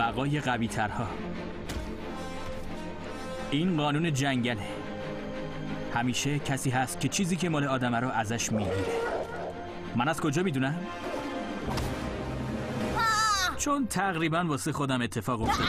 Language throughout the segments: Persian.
بقای قوی ترها. این قانون جنگله. همیشه کسی هست که چیزی که مال آدمه رو ازش میگیره. من از کجا میدونم؟ چون تقریبا واسه خودم اتفاق افتاده.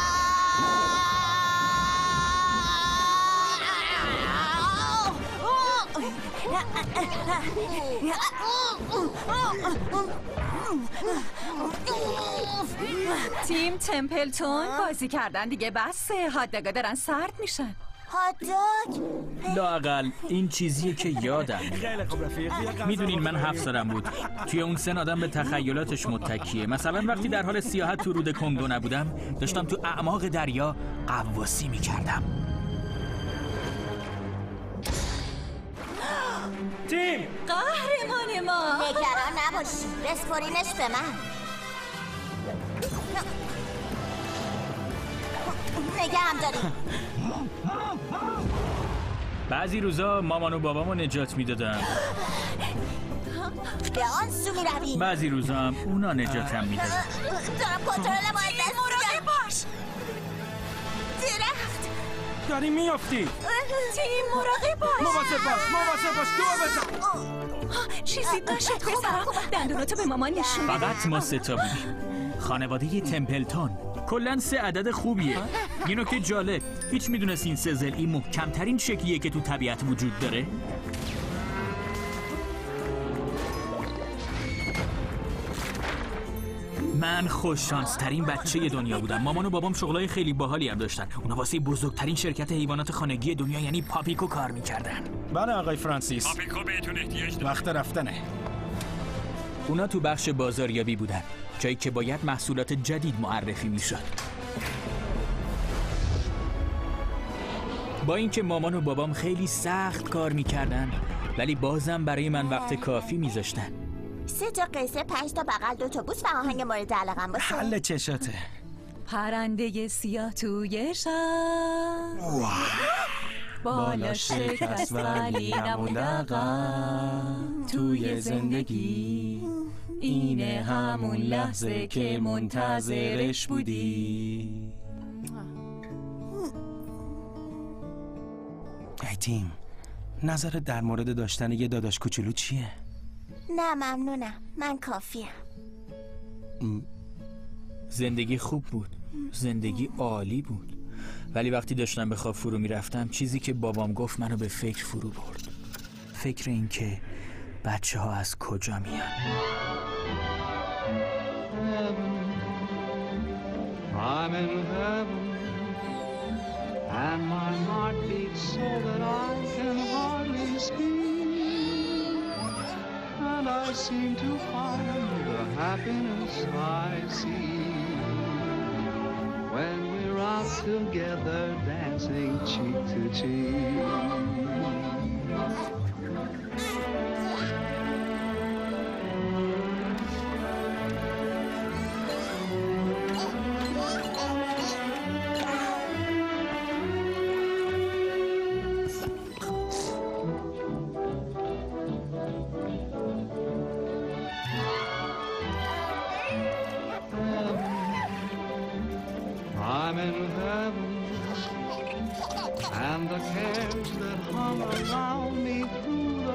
تیم تمپلتون بازی کردن دیگه بسه. هاتداگا دارن سرد میشن. هاتداگ؟ لااقل این چیزیه که یادم میاد. میدونین من 7 سالم بود. توی اون سن آدم به تخیلاتش متکیه. مثلا وقتی در حال سیاحت تو رود کنگو نبودم، داشتم تو اعماق دریا غواصی میکردم. تیم قهرمان ما. نگران نباشی، بسپرینش به من. نگرم داری. بعضی روزا مامان و بابامو نجات میدادم، به آن سو میروی. بعضی روزا هم اونا نجاتم میدادن. دارم کنترل باید دست مراقب باش. درخت داری میافتی. تیم مراقب باش. مواظب باش دو بزن. چیزی نشد پسرم. دندوناتو به مامان نشون بده. فقط ما 3 تا بودیم. خانواده تمپلتون کلاً 3 عدد خوبیه. یه نکته جالب، هیچ میدونست این سزلی محکمترین شکلیه که تو طبیعت وجود داره؟ من خوششانس ترین بچه دنیا بودم. مامان و بابام شغلای خیلی باحالی هم داشتن. اونا واسه بزرگترین شرکت حیوانات خانگی دنیا یعنی پاپیکو کار میکردن. بله آقای فرانسیس، پاپیکو بهتون احتیاج داره. وقت رفتنه. اونا تو بخش بازاریابی بودن، جایی که باید محصولات جدید معرفی میشد. با اینکه مامان و بابام خیلی سخت کار میکردن، ولی بازم برای من وقت کافی میذاشتن. 3 تا قصه، 5 تا بغل، 2 تا بوس و آهنگ مورد علاقم باشه. حل چشاته. پرنده سیاه توی شب بالا شکست ولی نموند عقب توی زندگی. اینه همون لحظه که منتظرش بودی. ای تیم، نظرت در مورد داشتن یه داداش کوچولو چیه؟ نه ممنونم، من کافیم. زندگی خوب بود، زندگی عالی بود، ولی وقتی داشتم به خواب فرو میرفتم چیزی که بابام گفت منو به فکر فرو برد. فکر این که بچه ها از کجا میان. I'm in heaven and my heart beats so that I can hardly speak, and I seem to find the happiness I see when we're out together dancing cheek to cheek. I'm in heaven, and the cares that hung around me through the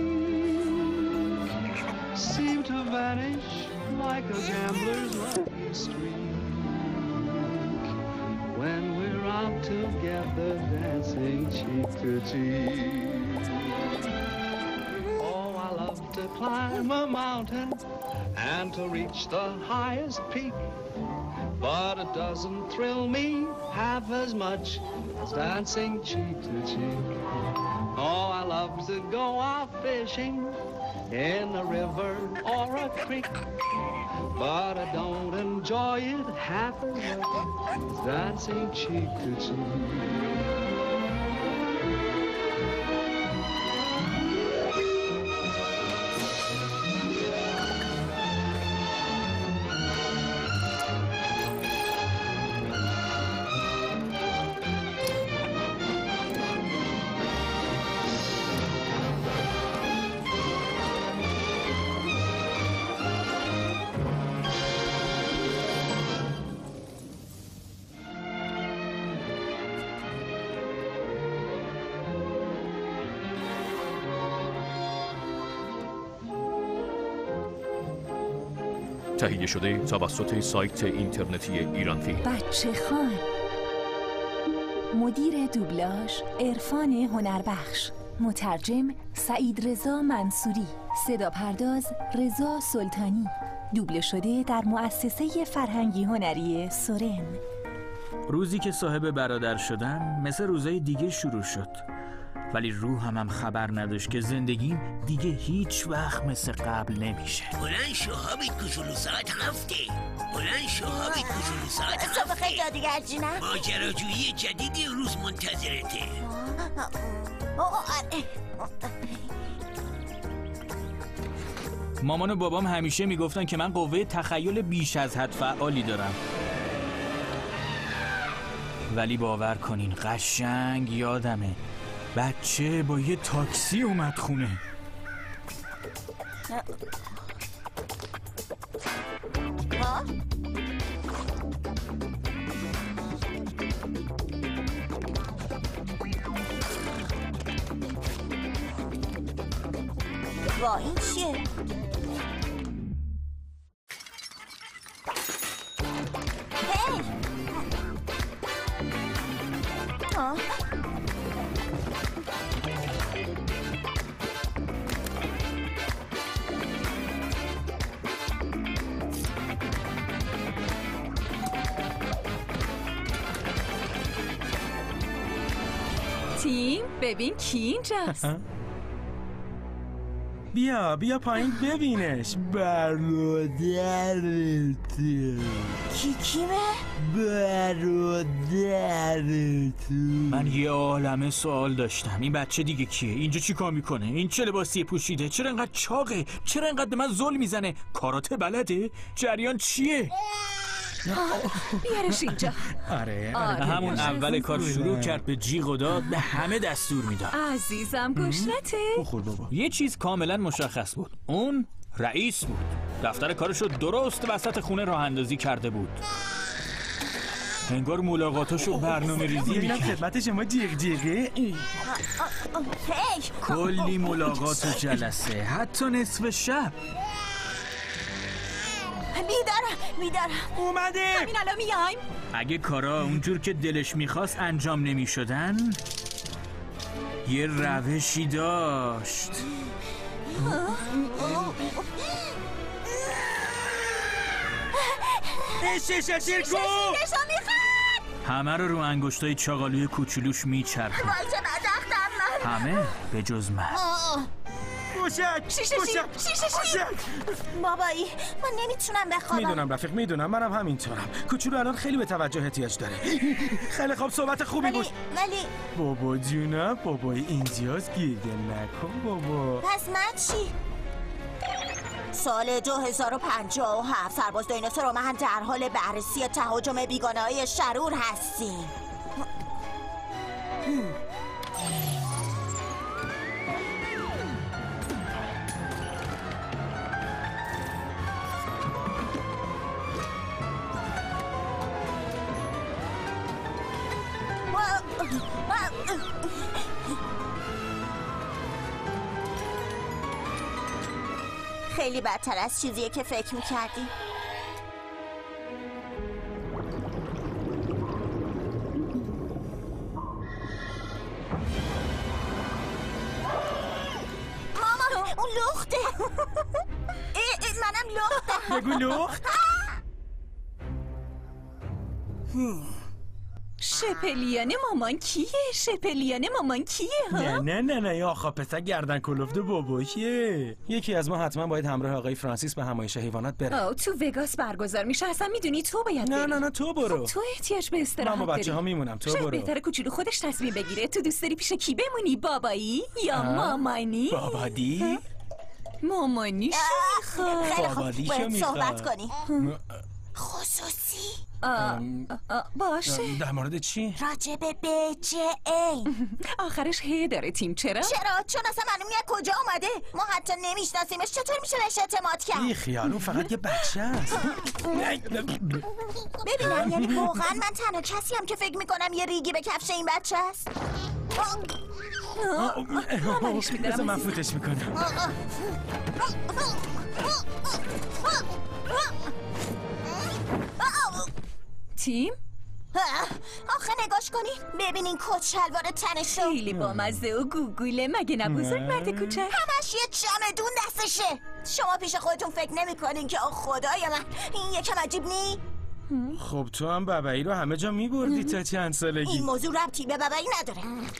week seem to vanish like a gambler's lucky streak when we're out together dancing cheek to cheek. Oh, I love to climb a mountain and to reach the highest peak, but it doesn't thrill me half as much as dancing cheek to cheek. Oh, I love to go out fishing in a river or a creek, but I don't enjoy it half as much as dancing cheek to cheek. تهیه شده توسط سایت اینترنتی ایران فیلم. بچه خان. مدیر دوبلاژ عرفان هنربخش. مترجم سعید رضا منصوری. صدا پرداز رضا سلطانی. دوبله شده در مؤسسه فرهنگی هنری سورن. روزی که صاحب برادر شدم مثل روزای دیگه شروع شد، ولی روحم خبر نداشت که زندگیم دیگه هیچ وقت مثل قبل نمیشه. بلند شو هابیت کوچولو، ساعت 7. بلند شو هابیت کوچولو، ساعت 7. صبح خیلی جادوگر جونم. ماجراجویی جدیدی روز منتظرته. مامان و بابام همیشه میگفتن که من قوه تخیل بیش از حد فعالی دارم، ولی باور کنین قشنگ یادمه بچه با یه تاکسی اومد خونه. با این چیه؟ تیم ببین کی اینجاست. بیا پایین ببینش. برادرت. کیمه؟ برادرت. من یه عالمه سوال داشتم. این بچه دیگه کیه؟ اینجا چی کار میکنه؟ این چه لباسی پوشیده؟ چرا انقدر چاقه؟ چرا انقدر به من ظلم میزنه؟ کاراته بلده؟ جریان چیه؟ بیارش اینجا. آره همون اول کار شروع کرد به جیغ و داد، به همه دستور میداد. عزیزم گوشته. بخور بابا. یه چیز کاملا مشخص بود، اون رئیس بود. دفتر کارشو درست وسط خونه راه اندازی کرده بود. انگار ملاقاتاشو برنامه ریزی میکرد. خدمت شما جیغه. کلی ملاقات و جلسه، حتی نصف شب. میدارم اومده. همین الان میایم. اگه کارا اونجور که دلش میخواست انجام نمیشدن، یه روشی داشت. شیر کو. همه رو انگشتای چاقالوی کوچولوش میچرخید. همه به جز من. شیشه بابایی من نمیتونم بخوابم. میدونم رفیق، میدونم، منم همینطورم. کوچولو الان خیلی به توجه احتیاج داره. خیلی خوب، صحبت خوبی بود. ولی بابا جونم، بابای اینجاست، گریه نکن بابا. پس من چی؟ سال 2057 سرباز دایناسور و من در حال بررسی تهاجم بیگانه‌های شرور هستیم. خیلی بدتر از چیزیه که فکر میکردی. ماما اون لخته. منم لختم. بگو لخت. شپلیان مامان کیه ها؟ نه یا آخا پسر گردن کلفته باباشه. یکی از ما حتما باید همراه آقای فرانسیس به همایش حیوانات بره. تو وگاس برگزار میشه، اصلا میدونی تو باید بری. نه تو برو. تو احتیاج به استراحت من با بچه ها میمونم، تو برو. بهتره کوچولو خودش تصمیم بگیره. تو دوست داری پیش کی بمونی؟ بابایی یا مامانی؟ بابادی؟ مامانیشو میخواد. خیلی خوب، بابادیشو باید میخواد. صحبت کنی. خصوصی باشه. در مورد چی؟ راجع به BJA. آخرش هی داره تیم. چرا؟ چون اصلا معلوم نیست کجا اومده. ما حتی نمیشناسیمش. چطور میشه بهش اعتماد کرد؟ بی خیال، اون فقط یه بچه است. ببینم یعنی واقعا من تنها کسی هم که فکر میکنم یه ریگی به کفش این بچه است. بذار من فوتش میکنم. رفتیم؟ آخه نگاش کنی ببینین کت شلوار تنشو خیلی بامزه و گوگوله مگه نه بزرگ مرد کوچک؟ همش یه چمدون دستشه. شما پیش خودتون فکر نمی کنین که خدای من این یکم عجیب نی؟ خب تو هم ببعی رو همه جا میبردی تا چند سالگی. این موضوع ربطی به ببعی نداره.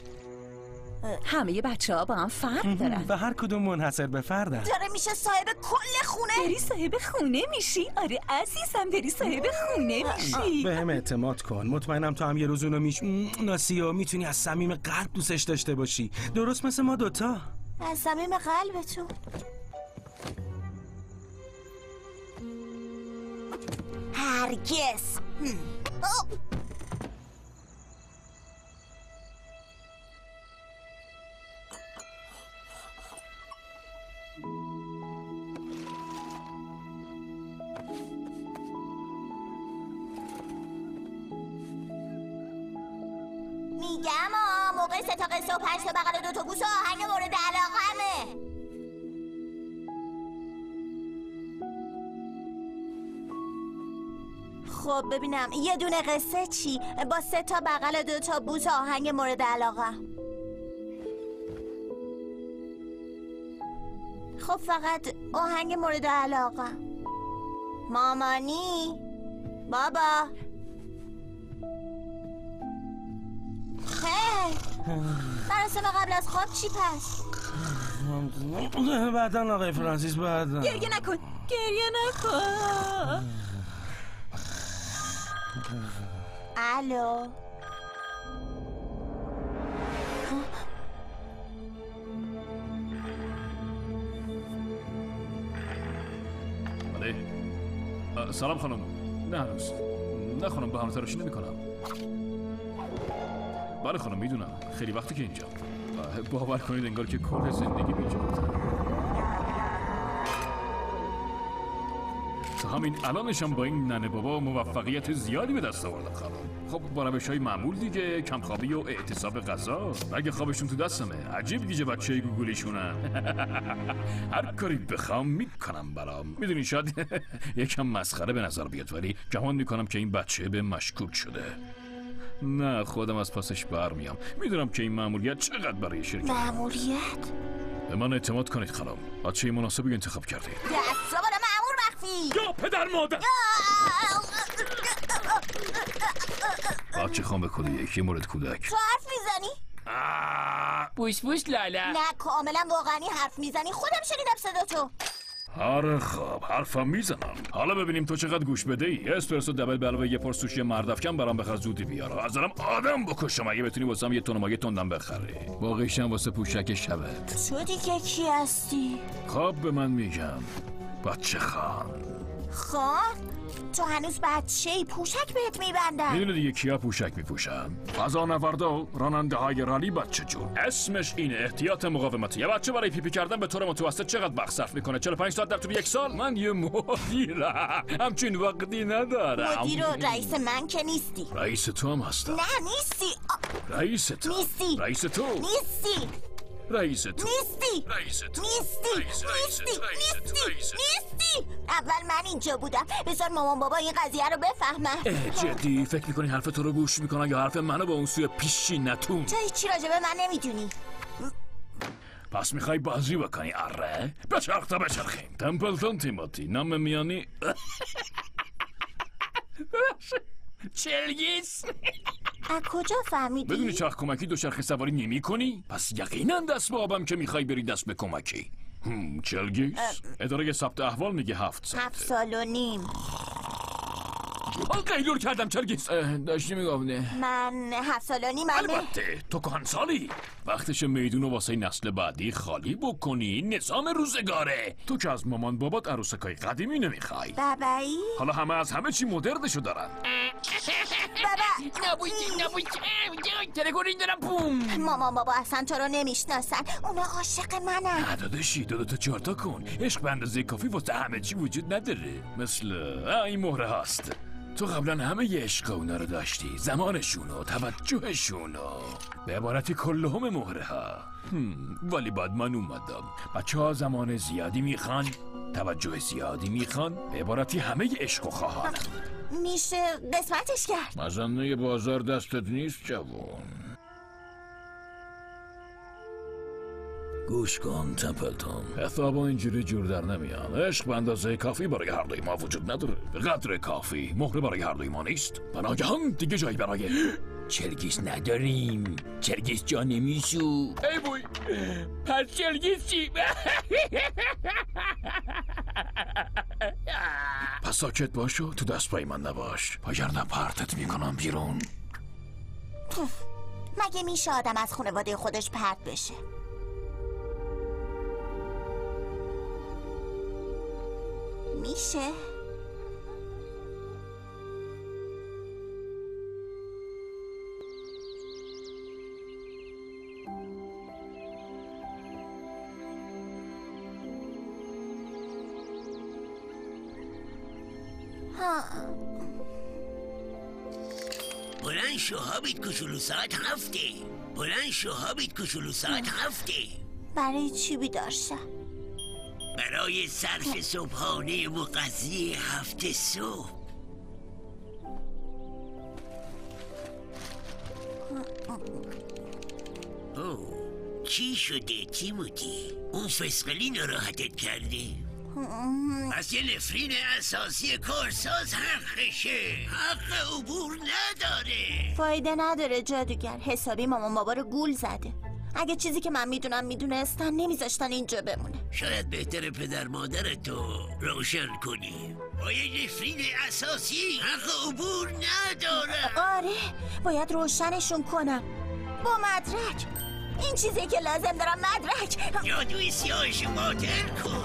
همه بچه ها با هم فرق دارن و هر کدوم منحصر به فردن. داره میشه صاحب کل خونه. داری صاحب خونه میشی؟ آره عزیزم داری صاحب خونه میشی. به هم اعتماد کن. مطمئنم تو هم یه روز اونو ناسی و میتونی از صمیم قلب دوستش داشته باشی. درست مثل ما دوتا. از صمیم قلبتون. هرگز. میگم موقع 3 تا قصه و 5 تا بغل 2 تا گوش و آهنگ مورد علاقمه. خب ببینم یه دونه قصه چی؟ با 3 تا بغل 2 تا بوس آهنگ مورد علاقه. خب فقط آهنگ مورد علاقه. مامانی بابا هی مراسم قبل از خواب چی پس؟ بعدن آقای فرانسیس بعدن. گریه نکن گریه نکن. الو بله. سلام خانم. نه هنوز. نه خانم بهانه تراشی نمی کنم. بله خانم میدونم خیلی وقتی که اینجا. باور کنید انگار که کل زندگی اینجا بود. تا همین الانشم با این ننه بابا موفقیت زیادی به دست آوردم خانم. خب با روش‌های معمول دیگه، کمخوابی و اعتصاب غذا. اگه خوابشون تو دستمه. عجیب گیجه بچه‌ی گوگولیشونن. هر کاری بخوام میکنم برام. میدونی شاید یکم مسخره به نظر بیاد ولی گمان میکنم که این بچه به مشکوک شده. نه خودم از پاسش برمیام. میدونم که این مأموریت چقدر برای شرکت. مأموریت؟ به من اعتماد کنید خانم. بچه مناسبی انتخاب کردید. دست برای مأمور مخفی. یا پدر مادر. بچه خان به کلی یکی مورد کودک. تو حرف میزنی؟ بوش بوش لالا. نه کاملا واقعی حرف میزنی. خودم شنیدم صدا تو. آره خب حرفم میزنم. حالا ببینیم تو چقدر گوش بده ای. اسپرسو دبل به علاوه یه پر سوشی مردافکن برام بخر زودی بیار. از دارم آدم بکشم اگه بتونی واسم یه تون مایه تندم بخری. باقیشم واسه پوشک شبت. تو دیگه کی هستی؟ خب به من میگم بچه خان. خان؟ تو هنوز بچه‌ای پوشک بهت میبندن. میدونی دیگه کیا پوشک میپوشن؟ فضانوردا، راننده های رالی بچه جون. اسمش اینه احتیاط مقاومتی. یه بچه برای پیپی کردن به طور متوسط چقدر وقت صرف میکنه؟ 45 ساعت در طول 1 سال؟ من یه مدیرم. همچین وقتی ندارم. مدیر و رئیس من که نیستی. رئیس تو هم هستم. نه نیستی. رئیس تو. نیستی. رئیس تو. نیستی. رئیس تو. نیستی. رئیس تو. نیستی. نیستی. اول من اینجا بودم. بذار مامان بابا این قضیه رو بفهمن. جدی فکر میکنی حرف تو رو گوش میکنن یا حرف منو با اون سوی پیشی نتون؟ تو هیچی راجع به من نمیدونی. پس میخوای بازی بکنی اره؟ بچرخ تا بچرخیم. تمپلتون تیموتی نام میانی چلگیس. از کجا فهمیدی؟ بدونی چرخ کمکی دوچرخه سواری نمی کنی؟ پس یقینا دست به آبم که میخوای بری دست به کمکی. چلگیس؟ اداره ثبت احوال میگه 7 ساعته. 7 سال و نیم. قیلور کردم چلگیس. داشتی میگفته من 7 سال و نیم. البته تو کهنسالی. وقتش میدونو واسه نسل بعدی خالی بکنی. نظام روزگاره. تو که از مامان بابات عروسکای قدیمی نمیخوای. بابایی؟ حالا همه از همه چی مدرنشو دارن. بابا نبوی تلگوری دارم بوم. مامان بابا اصلا تو رو نمیشناسن. اونا عاشق منن. داداشی 2 تا 4 تا کن. عشق به اندازه کافی واسه همه چی وجود نداره. مثل این مهره هست. تو قبلا همه ی عشق اونا رو داشتی. زمانشونو، توجهشونو. به عبارتی کلهم مهره ها. ولی بعد من اومدم. بچه ها زمان زیادی میخوان، توجه زیادی میخوان. به عبارتی همه ی عشق و خواهانم. میشه قسمتش کرد. مزنه بازار دستت نیست جوان. گوش کن تمپلتون، حسابا اینجوری جور در نمیان. عشق به اندازه کافی برای هر دوی ما وجود نداره. به قدر کافی مهره برای هر دوی ما نیست. بناگهان دیگه جایی برای چرگیس نداریم. چرگیس جا نمیشو. ای بوی، پس چرگیس چی؟ پس ساکت باشو، تو دست پای من نباش، وگرنه پرتت میکنم بیرون. مگه میشه آدم از خانواده خودش پرت بشه؟ میشه؟ بلند شو هابیت کوچولو، ساعت 7. بلند شو هابیت کوچولو، ساعت 7. برای چی بیدار شم؟ برای صرف صبحانه مغذی 7 صبح. اوه، چی شده تیموتی؟ اون فسقلی ناراحتت کرده؟ پس یه نفرین اساسی کارساز حقشه. حق عبور نداره. فایده نداره جادوگر، حسابی مامان بابا رو گول زده. اگه چیزی که من میدونستن نمیذاشتن اینجا بمونه. شاید بهتره پدر مادرتو روشن کنی. با یه نفرین اساسی حق عبور نداره. آره، باید روشنشون کنم با مدرک. این چیزی که لازم دارم، مدرک. جادوی سیاهش باطل کن.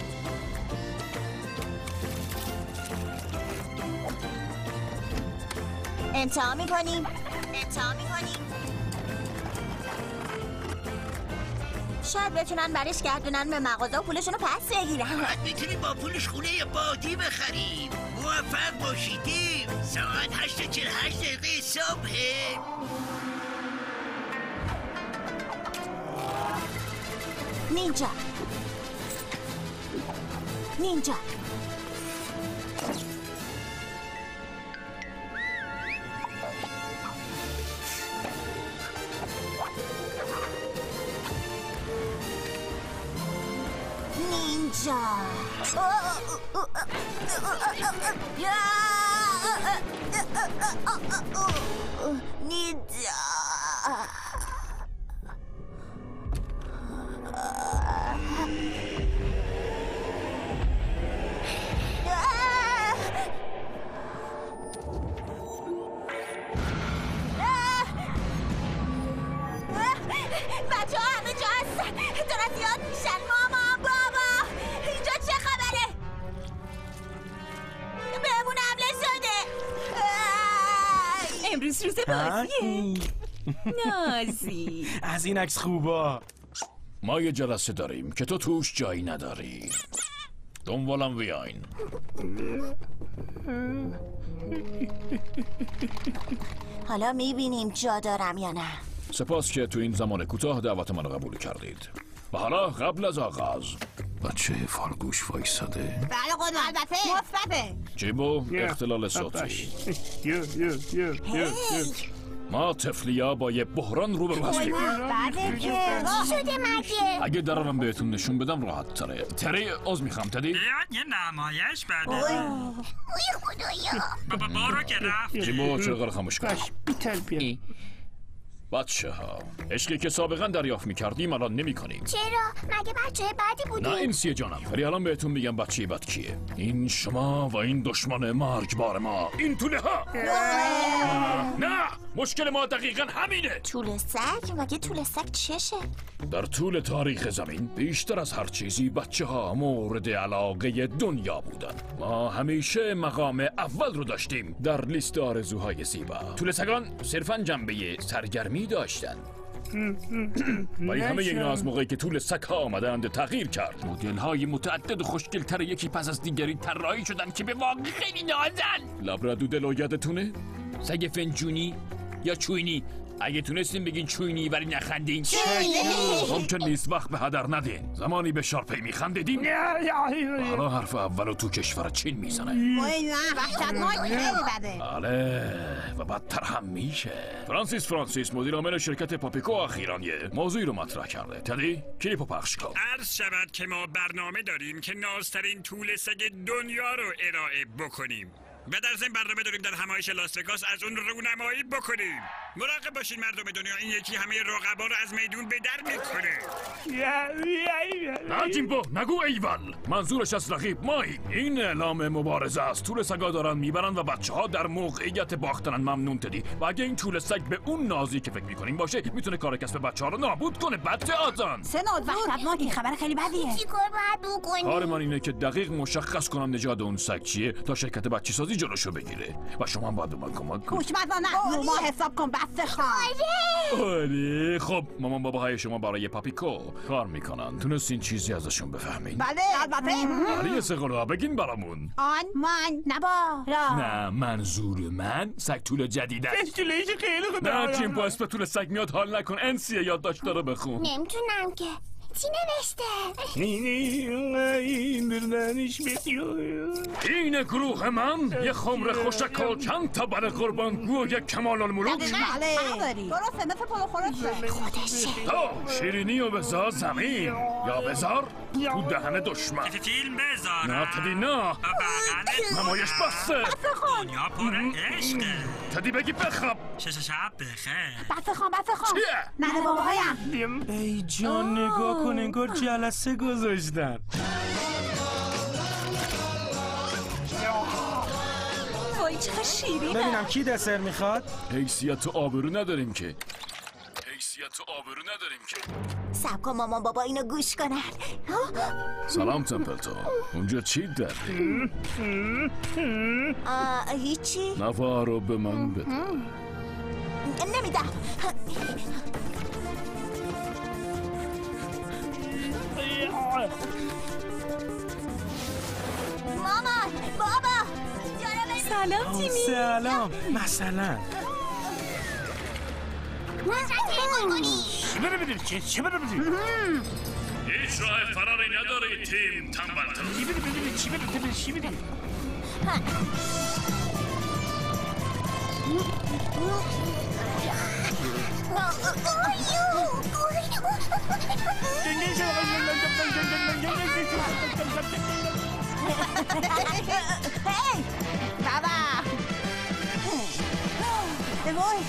امتحان میکنیم. شاید بتونن برش گردونن به مغازه و پولشون رو پس بگیرن. باید میتونیم با پولش خونه بادی بخریم. موفق باشیدیم. ساعت 8:48 صبح. نینجا بچه ها همه جا هستن. دارن زیاد میشن. مامان بابا اینجا چه خبره؟ بهمون حمله شده. امروز روز بازیه. نازی از این عکس خوبا. ما یه جلسه داریم که تو توش جایی نداری. دنبالم بیاین. حالا میبینیم جا دارم یا نه. سپاس که تو این زمان کوتاه دعوت منو قبول کردید. و حالا قبل از آغاز بچه فالگوش وایساده. بله قدوم، البته مثبته. جیبو اختلال صوتی. ما طفلیا با یه بحران روبرو هستیم. بله که شده مگه؟ اگه درارم بهتون نشون بدم راحت تره. تری عوض میخوام تدی. یه نمایش بعد اوی خدایا. بابا بارو که رفت. جیبو چرا خاموش کن. بیتر بیا. بچه ها عشقی که سابقا دریافت میکردیم الان نمی کنیم. چرا؟ مگه بچه بدی بودی؟ نه این سیه جانم، ولی الان بهتون میگم بچه بد کیه. این شما و این دشمن مرگبار ما، این توله ها. نه مشکل ما دقیقا همینه. طول سگ؟ مگه طول سگ چشه؟ در طول تاریخ زمین بیشتر از هر چیزی بچه ها مورد علاقه دنیا بودن. ما همیشه مقام اول رو داشتیم در لیست آرزوهای زیبا. طول سگان صرفا جنبه سرگرمی داشتن. ولی همه اینا از موقعی که طول سگ ها آمدند تغییر کرد. مدل های متعدد و خوشگل‌تر یکی پس از دیگری طراحی شدن که به واقع خیلی نازن. لبرادودل و یادتونه؟ سگ فنجونی یا چوینی اگه تونستین بگین چوینی ولی نخندین ممکن نیست وقت به هدر ندین. زمانی به شارپی میخندیدین حالا حرف اولو تو کشور چین میزنه. وحشتناک خیلی بده. بله و بدتر هم میشه. فرانسیس مدیر عامل شرکت پاپیکو اخیراً یه موضوعی رو مطرح کرده. تدی کلیپو پخش کن. عرض شود که ما برنامه داریم که نازترین طول سگ دنیا رو ارائه بکنیم و در ضمن برنامه داریم در همایش لاس وگاس از اون رونمایی بکنیم. مراقب باشین مردم دنیا، این یکی همه رقبا رو از میدون به در میکنه. نه جیمبو نگو ایول. منظورش از رقیب مایی. این اعلام مبارزه است. طول سگا دارن میبرن و بچه‌ها در موقعیت باختنن. ممنون تدی. و اگه این طول سگ به اون نازی که فکر میکنیم باشه میتونه کار کسب بچه‌ها رو نابود کنه. بچه آزان سنود وحشتناک، این خبر خیلی بدیه. چیکار باید بکنیم؟ کار من اینه که دقیق مشخص کنم نژاد اون سگ چیه تا شرکت بچه سازی جلوشو بگیره و شما هم باید به من کمک کنید. خوشمزانه ما حساب کن بسته خان. آره خب مامان باباهای شما برای پاپیکو کار میکنن. تونستین چیزی ازشون بفهمین؟ بله البته. برای سقلا بگین برامون. آن من نبارا. نه منظور من سگ طول جدیده. طولش خیلی خوبه. نه جیمبو اسم طول سگ میاد حال نکن. انسیه یادداشت رو بخون. نمیتونم که چی نوشته؟ این گروه من یه خمر خوشکال چند تا بر قربانگو و یک کمال الملوک. بله درسته مثل پلو خورسته خودشه. تو شیرینی رو بذار زمین یا بذار تو دهن دشمن. فیلم بذارم. نه تدی نه نمایش بسته. دنیا پر عشقه. تدی بگی بخواب. شب بخیر. بسته خان چیه؟ نه باباهایم. ای جان نگاه کن انگار جلسه گذاشتن. وای چه شیرینه. ببینم کی دسر میخواد؟ حیثیت و آبرو نداریم که. سب کن مامان بابا اینو گوش کنن. سلام تمپلتون. اونجا چی داری؟ هیچی. نوار رو به من بده. نمیدم. مامان بابا سلام تیمی. سلام مثلا هیچ راه فراری نداری تیم تنبلتون. چی بدی؟ هی بابا وای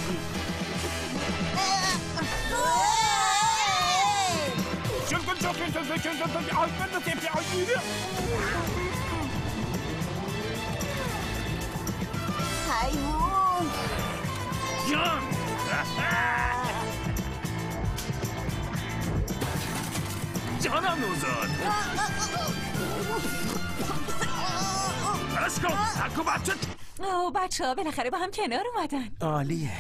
حیوان جان جانم نوزاد. برش کن تکو بچه. اوه بچه ها بالاخره با هم کنار اومدن. عالیه.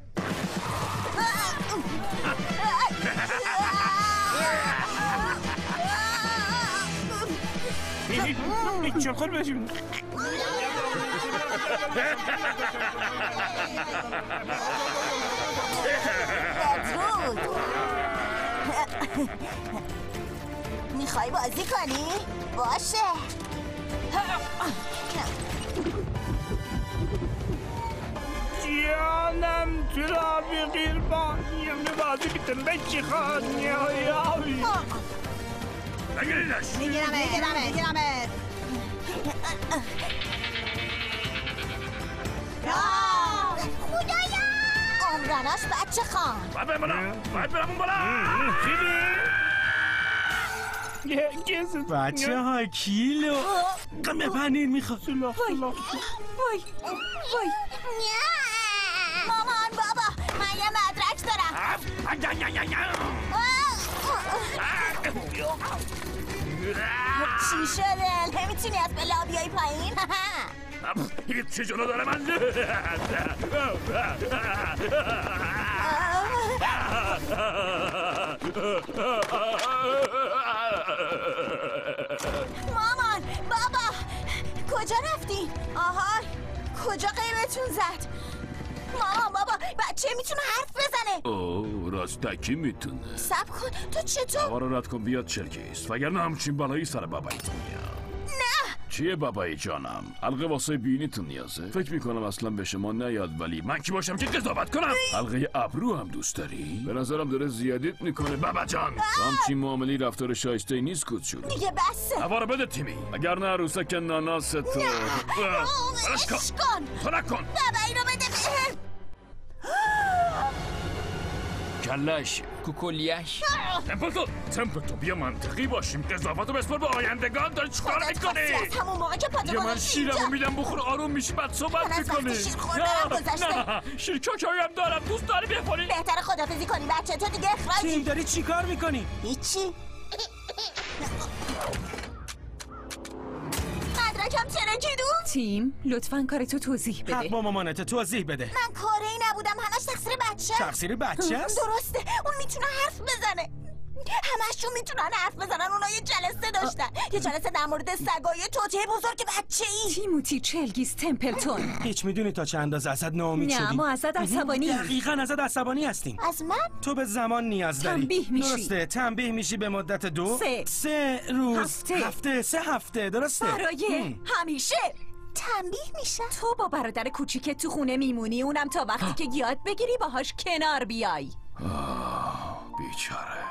چخور بشیم. میخوای بازی کنی؟ باشه. جانم چرا بگیر با یه بازی بیتن بچی خان بگیرینش. میگیرمه خدایا عمراناش بچه خان. باید برم اون بالا. بچه ها کیلو قمه پنیر میخواد. وای مامان بابا من یه مدرک دارم. چی شده؟ نمیتونی از بلا بیایی پایین؟ هیچی جلو داره من. مامان بابا کجا رفتی؟ آها کجا غیبتون زد؟ ماما بابا بچه میتونه حرف بزنه. اوه راستکی میتونه. صبر کن تو چطور؟ هوا رو رد کن بیاد چرکیس وگرنه همچین بلایی سر باباییتون میاد. نه چیه بابایی جانم؟ حلقه واسه بینیتون نیازه؟ فکر میکنم اصلا به شما نیاد ولی من کی باشم که قضاوت کنم؟ حلقه ابرو هم دوست داری؟ به نظرم داره زیادیت میکنه بابا جان. همچین معاملی رفتار شایسته نیست کوچولو. دیگه بسه. هوا رو بده تیمی. اگر نه عروسک ناناس تو برش کن. تو نکن. بابا اینو بده بهم. کلش کوکولیش. تمپلتون بیا منطقی باشیم. قضاوت رو بسپار به آیندگان. داری چیکار میکنی؟ از همون موقع که پاتو یه من گذاشتی اینجا. شیرمو میدم بخور آروم میشی بعد صحبت میکنی. نه شیرکاکایی هم دارم دوست داری بخوری؟ بهتره خدافزی کنی بچه تو دیگه اخراجی. تیم داری چی کار میکنی؟ هیچی. مدرکم چرکیدو؟ تیم لطفاً کارتو توضیح حق بده. با مامانته توضیح بده. من کاری نبودم همش تقصیر بچه. تقصیر بچه است؟ درسته اون میتونه حرف بزنه. همشون میتونن حرف بزنن. اونا یه جلسه داشتن. یه جلسه در مورد سگای توته بزرگ بچه ای. تیموتی چلگیز تمپلتون. هیچ میدونی تا چند اندازه ازت ناامید شدیم؟ نه ما ازت عصبانی. دقیقاً ازت عصبانی هستیم. از من؟ تو به زمان نیاز داری. تنبیه میشی. درسته تنبیه میشی به مدت 2 3 روز هفته 3 هفته درسته برای همیشه تنبیه میشم. تو با برادر کوچیکت تو خونه میمونی اونم تا وقتی که یاد بگیری باهاش کنار بیای. بیچاره.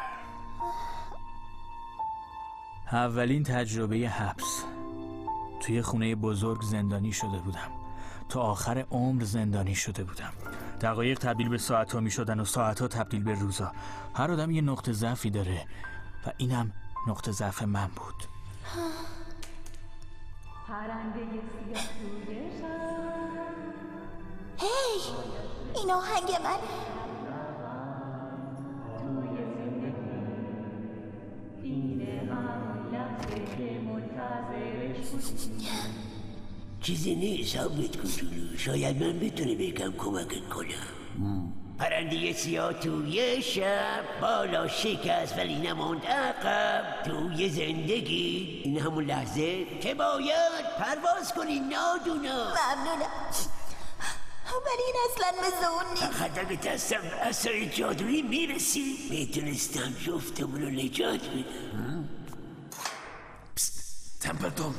اولین تجربه حبس. توی خونه بزرگ زندانی شده بودم. تا آخر عمر زندانی شده بودم. دقایق تبدیل به ساعت‌ها می‌شدن و ساعت‌ها تبدیل به روزا. هر آدم یه نقطه ضعفی داره و اینم نقطه ضعف من بود. هی این آهنگ من. چیزی نیست حامد کوچولو. شاید من بتونه بگم کمکت کنم. پرنده سیاه توی شب بالا شکست ولی نماند عقب توی زندگی. این همون لحظه که باید پرواز کنی نادونا. ممنونم ولی این اصلا مثل اون نیست. فقط اگه دستم اثر جادویی میرسی میتونستم جفتمون رو نجات بدم. تمپلتون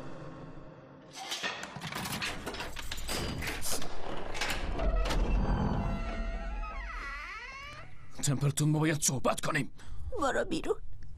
تمپلتون ما باید صحبت کنیم. برو بیرون.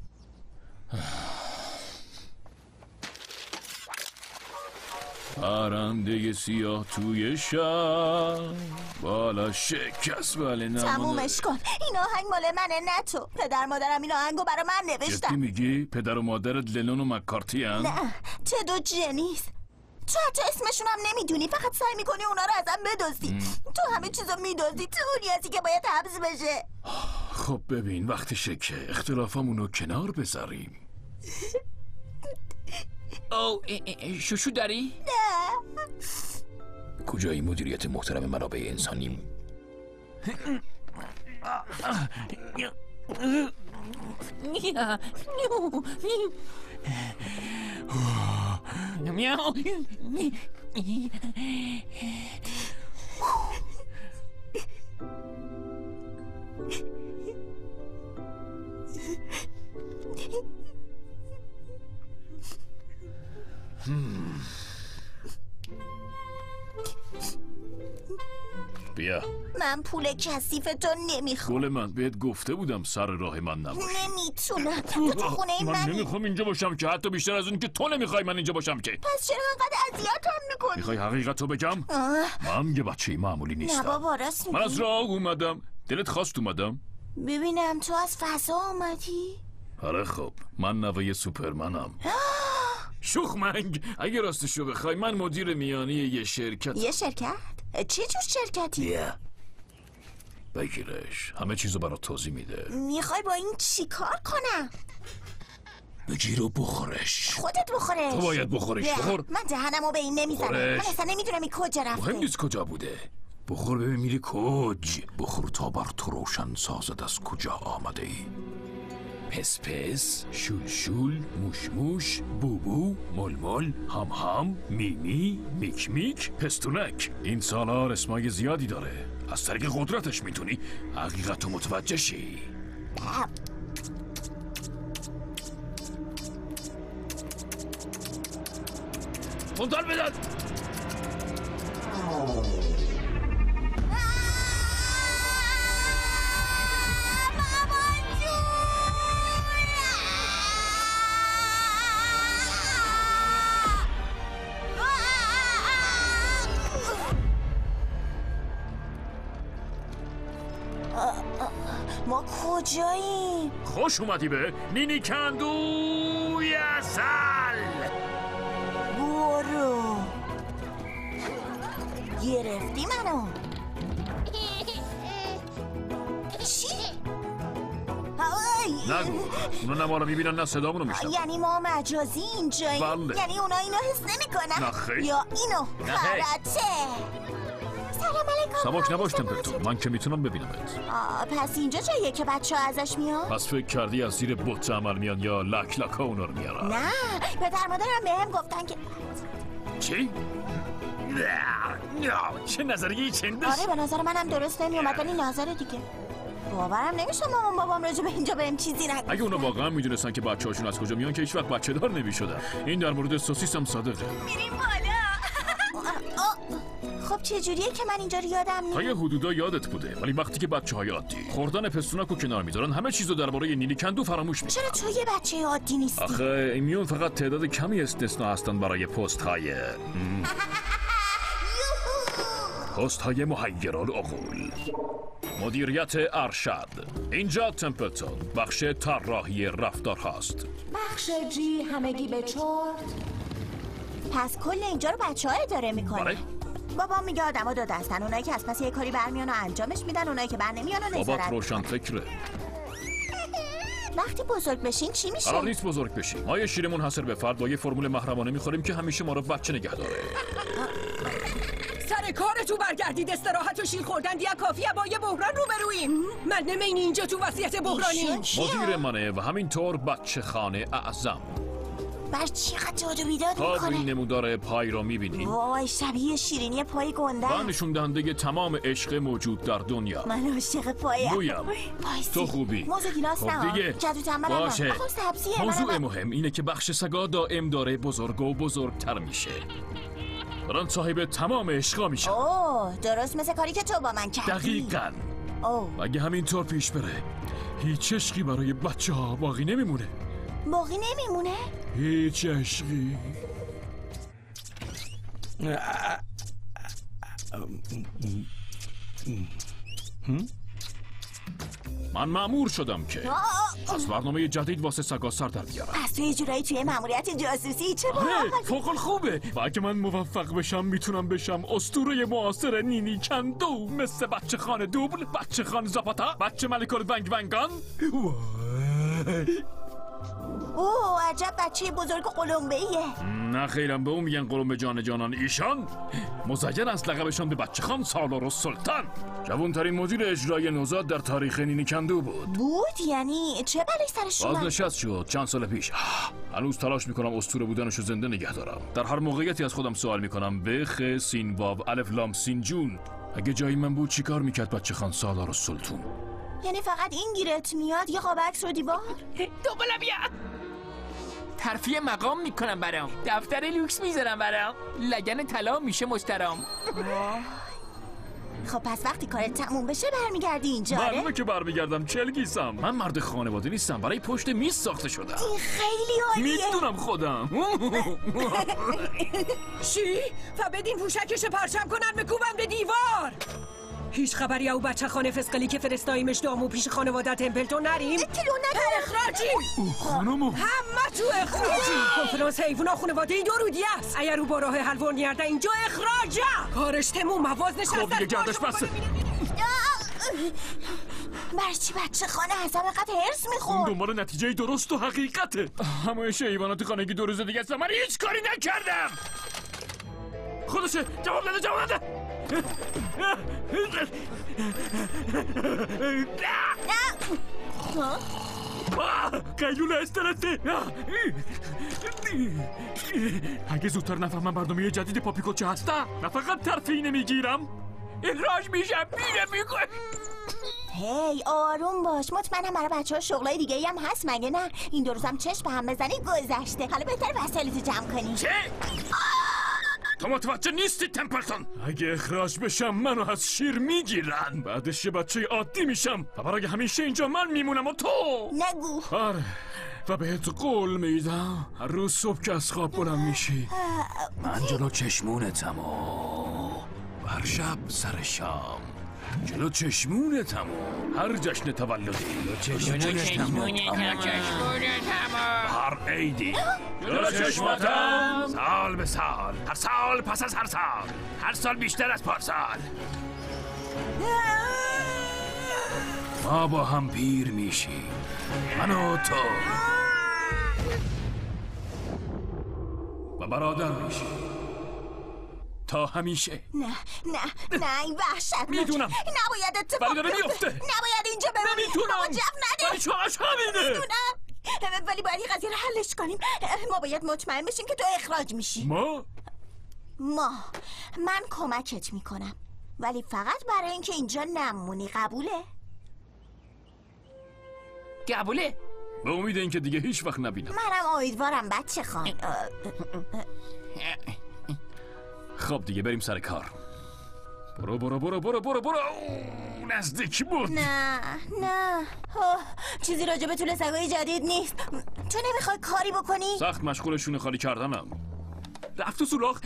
پرنده سیاه توی شب بالا شکست ولی نمونه. تمومش کن. این آهنگ مال منه نه تو. پدر مادرم این آهنگو برا من جدی نوشتن. میگی پدر و مادرت لنون و مکارتی هن؟ نه تد و جنیس. تو حتی اسمشون هم نمیدونی. فقط سعی میکنی اونا رو ازم بدزدی. تو همه چیزو میدزدی. تو اونی هستی که باید حبس بشه. خب ببین وقتشه که اختلافمونو کنار بذاریم. او شوشو داری؟ نه کجایی مدیریت محترم منابع انسانی؟ بیا. من پول کثیف تو نمیخوام. قول من بهت گفته بودم سر راه من نباش. نمیتونم. تو خونه من منی. نمیخوام اینجا باشم که حتی بیشتر از اون که تو نمیخوای من اینجا باشم که. پس چرا انقدر اذیتم میکنی؟ میخوای حقیقت رو بگم؟ من یه بچه معمولی نه نیستم. بابا راست میگی. من از راه اومدم. دلت خواست اومدم؟ ببینم تو از فضا اومدی؟ آره خب من نوه سوپرمنم. شوخ منگ. اگه راستشو بخوای من مدیر میانی یه شرکت. یه شرکت؟ چه جور شرکتی؟ بیا بگیرش. همه چیزو برات توضیح میده. میخوای با این چی کار کنم؟ بگیر و بخورش. خودت بخورش. تو باید بخورش. بخور. من دهنمو به این نمیزنم. من اصلا نمیدونم این کجا رفته. مهم نیست کجا بوده. بخور ببین میری کج. بخور تا بر تو روشن سازد از کجا آمده ای. پس پس، شول شول، موش موش، بوبو، ململ، هم هم، میمی، میک میک، پستونک. این سالار اسمای زیادی داره. از طریق قدرتش میتونی حقیقت رو متوجه شی. منتال بدن. ما کجاییم؟ خوش اومدی به نینی کندوی اصل. برو گرفتی منو. چی؟ نگو اونا نه ما رو میبینن نه صدامونو میشنن. یعنی ما مجازی اینجاییم؟ بله. یعنی اونا اینو حس نمی‌کنن؟ نه خیر. یا اینو خرته. سلام علیکم. سبک نباش تمپلتون، من که میتونم ببینمت. پس اینجا جاییه که بچه ها ازش میان؟ پس فکر کردی از زیر بوت عمل میان یا لک لکا اونا رو میارن؟ نه پدر مادرم بهم گفتن که چی؟ نه چه نظریه چندش؟ آره به نظر منم درست نمیومد ولی نظر دیگه. باورم نمیشه مامان بابام راجع به اینجا بهم چیزی نگفتن. اگه اونا واقعا میدونستن که بچه‌هاشون از کجا میان که هیچ وقت بچه دار نمیشدن. این در مورد سوسیس هم صادقه. میریم بالا. خب چه جوریه که من اینجا رو یادم تا یه حدودا یادت بوده ولی وقتی که بچه‌های عادی خوردن پستونک رو کنار میذارن همه چیزو درباره نینی کندو فراموش میکنن. چرا تو یه بچه عادی نیستی؟ آخه ایمیون فقط تعداد کمی استثنا هستن برای پست‌های محیرالعقول. مدیریت ارشد. اینجا تمپلتون بخش طراحی رفتار هست. بخش جی همگی به چرت. پس کل اینجا رو بچه‌ها اداره میکنه. آره. بابا میگه آدما دو دستن، اونایی که از پس یه کاری برمیان و انجامش میدن، اونایی که بر نمیان و نظارت بابات میکنن. روشن فکره. وقتی بزرگ بشین چی میشه؟ قرار نیست بزرگ بشیم. ما یه شیر منحصر به فرد با یه فرمول محرمانه میخوریم که همیشه ما رو بچه نگه داره. سر کارتو برگردید. استراحت و شیر خوردن دیا کافیه. با یه بحران روبروییم. من نمین اینجا تو وضعیت بحرانی. مدیر منه و همینطور بچه خانه اعظم. بر چقدر داد و بیداد تا میکنه. این نمودار پای رو میبینین؟ وای شبیه شیرینی پای گنده. و نشون دهنده تمام عشق موجود در دنیا. من عاشق پایم. بویم. پایسی. تو خوبی. موزه گیلاس نه. دیگه جدو تنبلم نه. باشه. آخه سبزیه. موضوع مهم اینه که بخش سگا دائم داره بزرگ و بزرگتر میشه. دارن صاحب تمام عشقا میشن. اوه درست مثل کاری که تو با من کردی. دقیقاً. اوه اگه همینطور پیش بره هیچ عشقی برای بچه ها باقی نمیمونه. باقی نمیمونه؟ هیچ عشقی. من مأمور شدم که از برنامه جدید واسه سگا سر در بیارم. پس تو یه جورایی توی مأموریت جاسوسی چه باحال. فوق خوبه. و اگه من موفق بشم میتونم بشم اسطوره معاصر نینی کندو، مثل بچه خان دوبل، بچه خان زاپاتا، بچه ملکال ونگ ونگان. اوه عجب بچه بزرگ قلمبه ایه. نه خیرم به اون میگن قلمبه جان جانان. ایشان مزین از لقبشان به بچه خان سالار السلطان. جوانترین مدیر اجرایی نوزاد در تاریخ نینی کندو بود. یعنی چه بلایی سرش اومد؟ بازنشست شد چند سال پیش. هنوز تلاش میکنم اسطوره بودنشو زنده نگه دارم. در هر موقعیتی از خودم سوال میکنم به خ سین واو الف لام سین جون اگه جایی من بود چیکار میکرد بچه خان سالار السلطان؟ یعنی فقط این گیرت میاد یه قاب عکس رو دیوار؟ دوباره بیا. ترفیع مقام میکنم برام. دفتر لوکس میذارم برام. لگن طلا میشه مشترام. خب پس وقتی کارت تموم بشه برمیگردی اینجا؟ معلومه که برمیگردم. چلگیسم. من مرد خانواده نیستم. برای پشت میز ساخته شدم. این خیلی عالیه. میدونم خودم. چی؟ و بدین پوشکش پرچم کنن بکوبن به دیوار. هیچ خبری او بچه خانه فسقلی که فرستاییمش دامو پیش خانواده تمپلتون نریم؟ اخراجی! خانمو همه تو اخراجی! کنفرانس حیوونا خانواده ای درودی است. اگر رو با راه حل ورنیرده اینجا اخراجه. کارش تموم موازنش هست. خب دیگه گردش بسته. برای چی بچه خانه از هم قد هرس میخور؟ دنبال نتیجه درست و حقیقته. همایش حیوانات خانگی 2 روز دیگه است. من هیچ کاری نکردم. خودشه. جواب نده جواب نده. قیلول استرسه. اگه زودتر نفهمم برنامه جدید پاپیکو چه هستم، نه فقط ترفیع نمیگیرم، اخراج میشم. میکنم. هی آروم باش، مطمئنم برای بچه‌ها شغلای دیگه‌ای هم هست مگه نه؟ این دو روزم چشم به هم بزنی گذشته. حالا بهتره وسایلتو جمع کنی. چه؟ تو متوجه نیستی تمپلتون؟ اگه اخراج بشم منو از شیر میگیرن، بعدش یه بچه عادی میشم و برای همیشه اینجا من میمونم و تو نگو. آره، و بهت قول میدم هر روز صبح که از خواب بلند میشی من جلو چشمونتم و هر شب سر شام جلو چشمونتم و هر جشن تولدی جلو چشمونتم و هر عیدی جلو چشماتم، سال به سال، هر سال پس از هر سال، هر سال بیشتر از پارسال ما با هم پیر میشیم، من و تو و برادر میشیم تا همیشه. نه این وحشت میدونم نباید اتفاق بیفته. نباید اینجا بمونی. نمیتونم جف نده. ولی چارش همینه. میدونم ولی باید این قضیه رو حلش کنیم. ما باید مطمئن بشیم که تو اخراج میشی. ما من کمکت میکنم ولی فقط برای اینکه اینجا نمونی. قبوله؟ قبوله؟ به امید اینکه دیگه هیچ وقت نبینم. منم امیدوارم بچه خان. خب دیگه بریم سر کار. برو برو برو برو برو برو. نزدیک بود. نه چیزی راجع به طول سگای جدید نیست. تو نمیخوای کاری بکنی؟ سخت مشغول شونه خالی کردنم. رفت و سوراخ.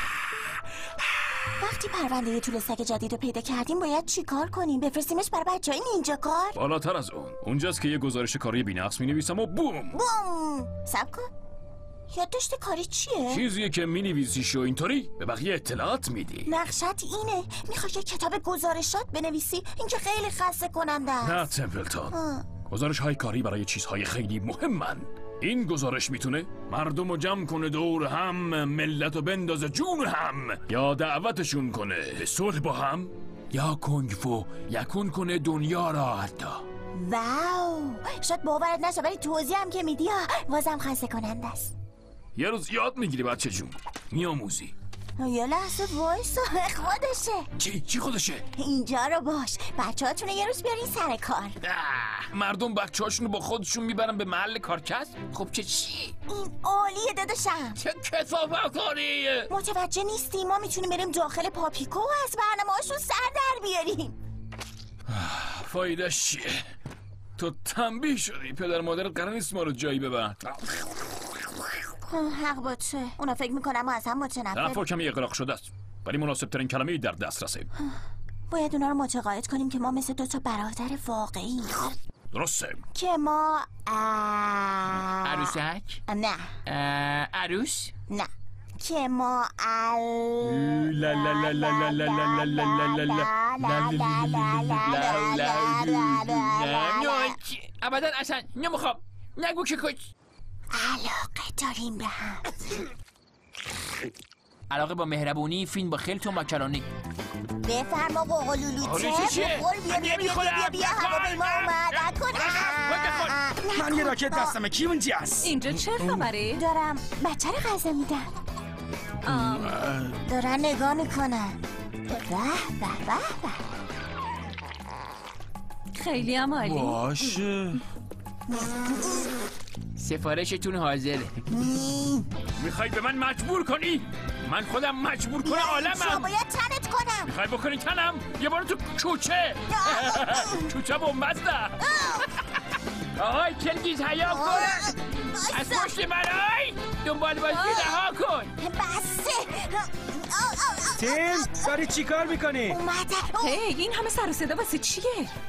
وقتی پرونده طول سگ جدید رو پیدا کردیم باید چی کار کنیم؟ بفرستیمش برای بچه‌های نینجا کار؟ بالاتر از اونجاست که یه گزارش کاری بی‌نقص می‌نویسم و بوم. صبر کن. یادداشت کاری چیه؟ چیزیه که می‌نویسیش و اینطوری به بقیه اطلاعات میدی. نقشت اینه. میخوای یه کتاب گزارشات بنویسی؟ این که خیلی خسته کننده است. نه تمپلتون. گزارش‌های کاری برای چیزهای خیلی مهمن. این گزارش میتونه مردم رو جمع کنه دور هم، ملت رو بندازه جون هم، یا دعوتشون کنه به صلح با هم، یا کنگفو یکون کنه دنیا را حتی. واو، شاید باورت نشه ولی توضیح هم که میدی بازم خسته کننده است. یه روز یاد میگیری بچه جون، میاموزی. یه لحظه وایسا، خودشه. چی خودشه؟ اینجا رو باش، بچه‌هاتونه یه روز بیارین سر کار. مردم بچه‌هاشونو با خودشون میبرن به محل کارکسب؟ خب چی؟ این عالیه داداشم. چه کثافت کاریه؟ متوجه نیستی ما میتونیم بریم داخل پاپیکو و از برنامه‌هاشون سر در بیاریم. فایدهش چیه؟ تو تنبیه شدی، پدر مادرت قرار نیست ما رو جایی ببرن. حق با تو. اونا فکر میکنم ما از هم متنفر. طرف کمی اغراق شده است ولی مناسب ترین کلمه‌ای در دسترسه. باید اونا رو متقاعد کنیم که ما مثل دو تا برادر واقعی. درسته که ما عروسک؟ نه عروس؟ نه که ما لا لا لا لا لا لا لا لا ابدا اصلا نمیخوام. نگو که کچ. علاقه داریم به هم. علاقه با مهربونی، فیلم با خلط و ماکارونی. بفرما قوقلولوچه. بیا هواپیما اومد. من یه راکت دستمه. کی اونجا است؟ اینجا چه خبره؟ دارم بچه رو غذا میدم. دارن نگاه میکنن. به خیلی هم عالی. باشه سفارشتون حاضره. میخوای به من مجبور کنی؟ من خودم مجبور کنه عالمم. باید تنت کنم. میخوای بکنی تنم؟ یه بار تو کوچه. کوچه بومبسته. آهای کلگیز حیا کن. از پشت من آی دنبال بازی رها کن. بسه. تیم داری چی کار میکنی؟ اومده. هی این همه سر و صدا واسه چیه؟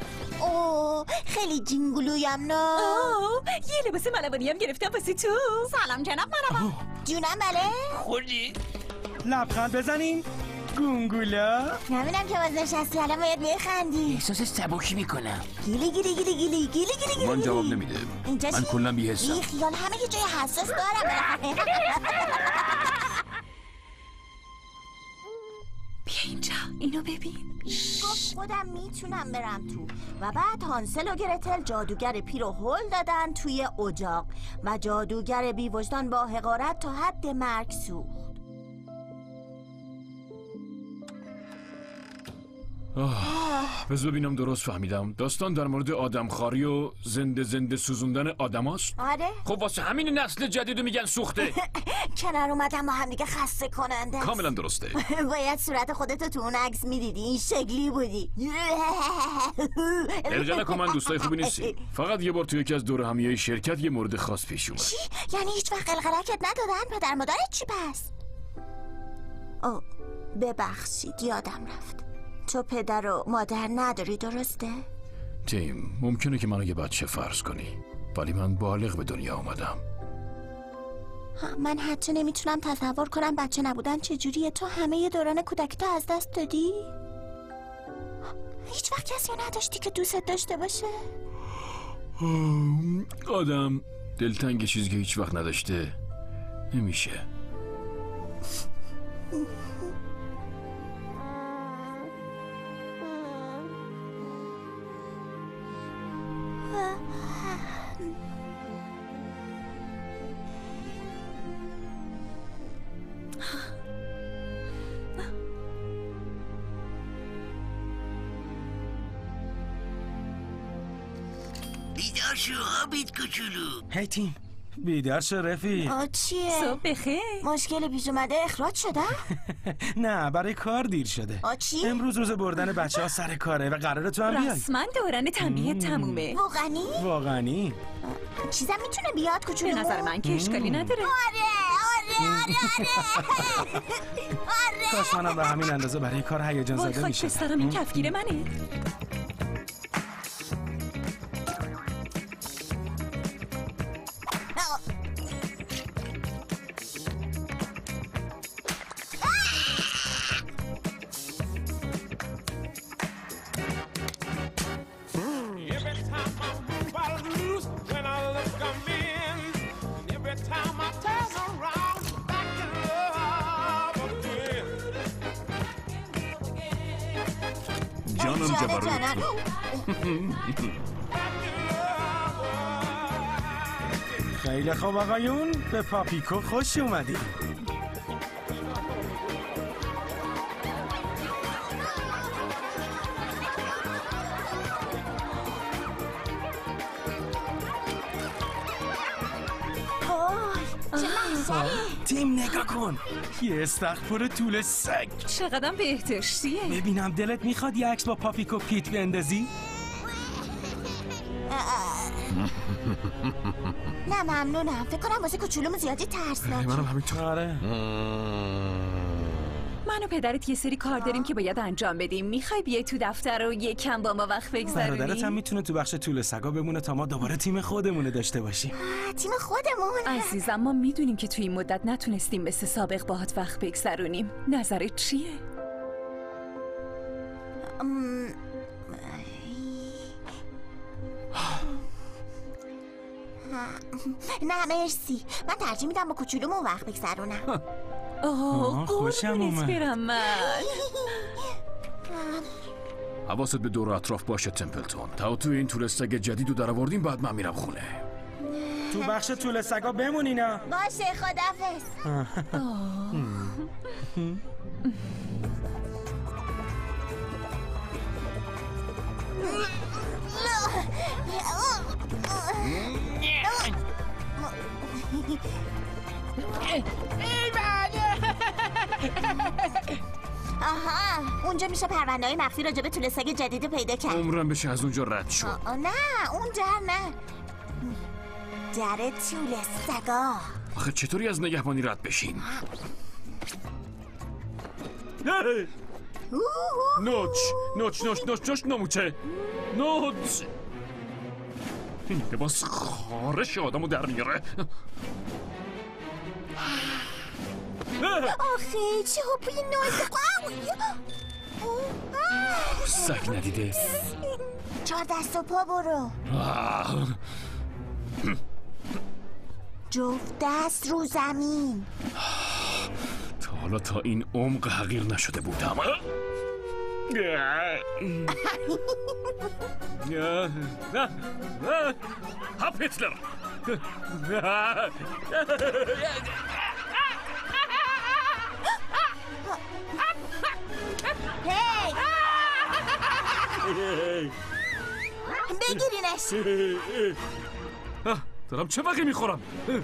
خیلی جینگلویم نه. یه لباس ملوانی هم گرفتم واسه تو. سلام جناب ملوان. جونم بله. خوردی؟ لبخند بزنیم گونگولا. نمیدونم که باز نشستی الان باید بخندی. احساس سبکی میکنم. گیلی من جواب نمیده. من کلا بی‌حسم. بی خیال همه یه جای حساس دارم. بیا اینجا. اینو ببین. گفت خودم میتونم برم تو. و بعد هانسل و گرتل جادوگر پیر رو هل دادن توی اجاق و جادوگر بی‌وجدان با حقارت تا حد مرگ سوخت. بذار ببینم درست فهمیدم. داستان در مورد آدمخواری و زنده سوزوندن آدماست؟ آره. خب واسه همین نسل جدیدو میگن سوخته. کنار اومدم با هم دیگه خسته کننده. کاملا درسته. باید صورت خودتو تو اون عکس میدیدی. این شکلی بودی. ارجا نکن، من دوستای خوبی نیستی. فقط یه بار تو یکی از دور همیای شرکت یه مورد خاص پیش اومد. چی؟ یعنی هیچ وقت قلقلکت ندادن؟ پدر مادرت چی پس؟ اوه ببخشید یادم رفت. تو پدر و مادر نداری درسته؟ تیم، ممکنه که منو یه بچه فرض کنی، ولی من بالغ به دنیا آمدم. من حتی نمیتونم تصور کنم بچه نبودن چجوریه. تو همه دوران کودکیتو از دست دادی؟ هیچ وقت کسی نداشتی که دوست داشته باشه؟ آدم دلتنگ چیزی که هیچ وقت نداشته نمیشه. بیدار شو هابیت کوچولو. هی تیم، بیدار شو رفیق. چیه؟ صبح بخیر. مشکل پیش اومده اخراج شدم؟ نه، برای کار دیر شده. چی؟ امروز روز بردن بچه ها سر کاره و قراره تو هم بیای. رسما دوران تنبیه تمومه. واقعی؟ چیزم میتونه بیاد کوچولو؟ به نظر من که اشکالی نداره. آره. کاش منم به همین اندازه برای کار هیجان زده میشدم. وای خاک بسترم، این کفگیر منه. جانم جبروت. خیلی خوب آقایون، به پاپیکو خوش اومدید. تیم نگاه کن، یه استخبار طول سگ. چقدرم بهداشتیه. ببینم دلت میخواد یه عکس با پاپیکو پیت بندازی؟ نه ممنونم. فکر کنم واسه کوچولومو زیادی ترسناک. منم همینطور. آره. من و پدرت یه سری کار داریم که باید انجام بدیم. میخوای بیای تو دفتر و یکم با ما وقت بگذرونی؟ برادرت هم میتونه تو بخش طول سگا بمونه تا ما دوباره تیم خودمونه داشته باشیم. تیم خودمون؟ عزیزم، ما میدونیم که توی این مدت نتونستیم مثل سابق باهات وقت بگذرونیم. نظرت چیه؟ نه مرسی، من ترجیح میدم با کوچولومون وقت بگذرونم. خوشم اومد. برم من. حواست به دور و اطراف باشه تمپلتون. تا تو این طول سگ جدیدو در آوردیم، بعد من میرم خونه. تو بخش طول سگا بمونینا. باشه، خداحافظ. آها، اونجا میشه پرونده‌های مخفی راجع به طول سگ جدید پیدا کرد. عمرم بشه از اونجا رد شو. نه، اون در نه. در طول سگا. آخه چطوری از نگهبانی رد بشیم؟ نوچ نموچه. نوچ. این لباس خارش آدمو در میاره. آخه چه بوی نازک. سگ ندیده. 4 دست و پا برو. جفت دست رو زمین. تا حالا تا این عمق حقیر نشده بودم. هاپ هیتلر. هی بگیرینش. دارم چه وقتی میخورم؟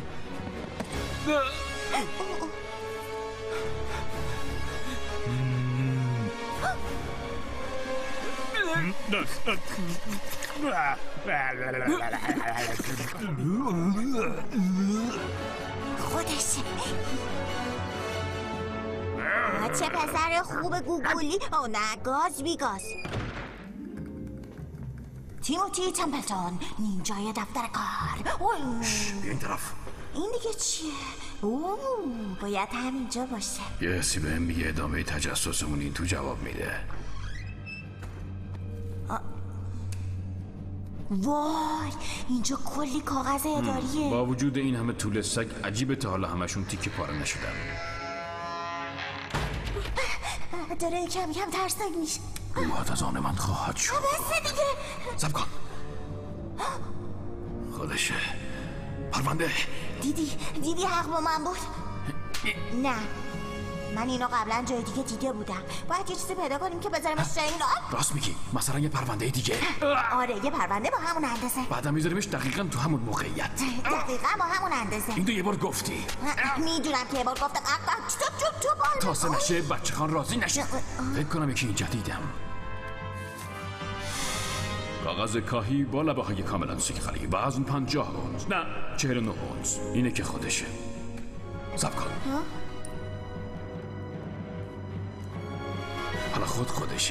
خودشه. چه پسر خوب گوگولی. او نه، گاز بی گاز. تیموتی تمپلتون، نینجای دفتر کار. این طرف. این دیگه چیه؟ باید همینجا باشه. یه حسی بهم میگه ادامه تجسسمون این تو جواب میده. وای، اینجا کلی کاغذ اداریه. با وجود این همه طول سگ عجیبه تا حالا همشون تیکه پاره نشدن. داره کم کم ترسناک میشه. گوهات از آن من خواهد شد. بسته دیگه. صبر کن. خودشه. پرونده. دیدی حق با من بود؟ نه، من اینو قبلا جای دیگه دیده بودم. باید یه چیزی پیدا کنیم که بذاریمش جای اینو. راست میگی، مثلا یه پرونده دیگه. آره، یه پرونده با همون اندازه. بعدم میذاریمش دقیقاً تو همون موقعیت. دقیقاً با همون اندازه. این یه بار گفتی. میدونم که یه بار گفتم. تو تاسه نشه بچه خان راضی نشه. فکر کنم یکی اینجا دیدم. کاغذ کاهی با لبه های کاملا سیخلی و از اون 50 اونز، نه 49 اونز. اینه که خودشه. صبر کن. حالا خودشه.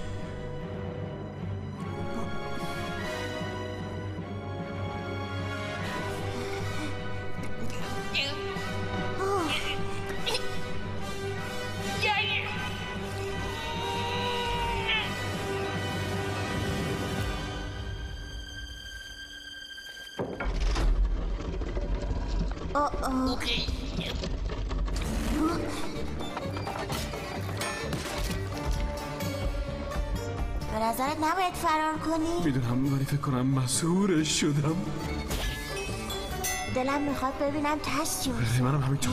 به نظرت نباید فرار کنی؟ میدونم، ولی فکر کنم مسحورش شدم. دلم میخواد ببینم تش چی. منم همینطور.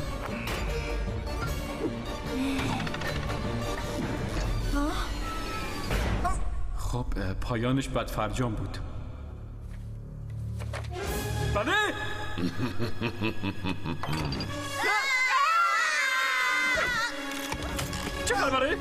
خب پایانش بدفرجام بود. بله؟ چه خبره؟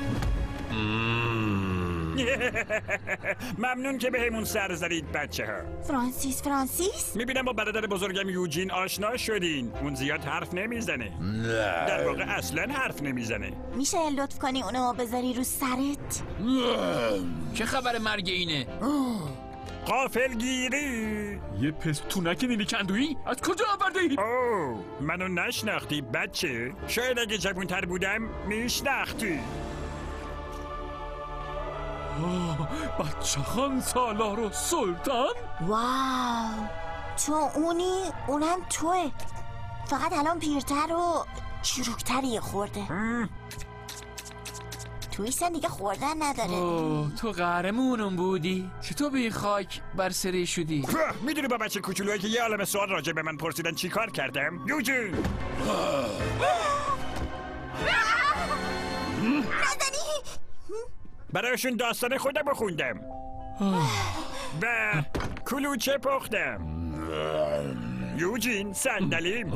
ممنون که بهمون سر زدید بچه ها. فرانسیس؟ میبینم با برادر بزرگم یوجین آشنا شدین. اون زیاد حرف نمیزنه. در واقع اصلا حرف نمیزنه. میشه لطف کنی اونو بذاری رو سرت؟ چه خبر مرگ اینه؟ غافلگیری. یه پستونک نیلی کندویی؟ از کجا آورده ای؟ اوه، منو نشناختی بچه؟ شاید اگه جوان‌تر بودم میشناختی. بچه خان سالار و سلطان؟ واو، تو اونی؟ اونم توه. فقط الان پیرتر و چروکتری خورده. توی سن دیگه خوردن نداره. تو قهرمونم بودی که تو به این خاک برسری شدی. میدونی با بچه کوچولویی که یه عالم سوال راجع به من پرسیدن چی کار کردم؟ یوجین نزنی. برایشون داستان خودم خوندم و کلوچه پختم. یوجین صندلیم.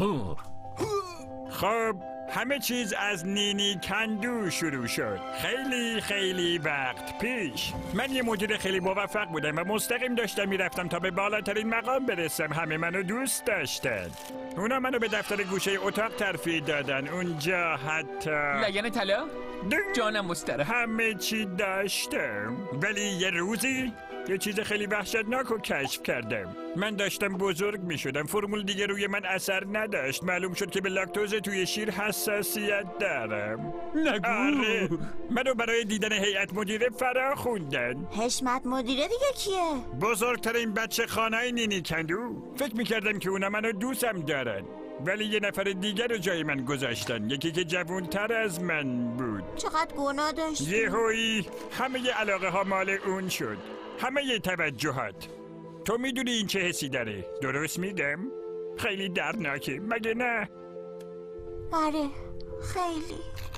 خب همه چیز از نینی کندو شروع شد. خیلی وقت پیش من یه مدیر خیلی موفق بودم و مستقیم داشتم میرفتم تا به بالاترین مقام برسم. همه منو دوست داشتن. اونا منو به دفتر گوشه اتاق ترفیع دادن. اونجا حتی لگن طلا؟ جانم مستره. همه چی داشتم. ولی یه روزی یه چیز خیلی وحشتناک رو کشف کردم. من داشتم بزرگ می شدم. فرمول دیگه روی من اثر نداشت. معلوم شد که به لاکتوز توی شیر حساسیت دارم. نگو. آره، منو برای دیدن هیئت مدیره فرا خوندن. حشمت مدیره دیگه کیه؟ بزرگترین بچه خانه نینی کندو. فکر می کردم که اونا منو دوستم دارن. ولی یه نفر دیگر رو جای من گذاشتن، یکی که جوان‌تر از من بود. چقدر گناه داشتی؟ یهویی همه علاقه ها مال اون شد، همه توجهات. تو میدونی این چه حسی داره؟ درست میگم؟ خیلی دردناکه مگه نه؟ آره خیلی.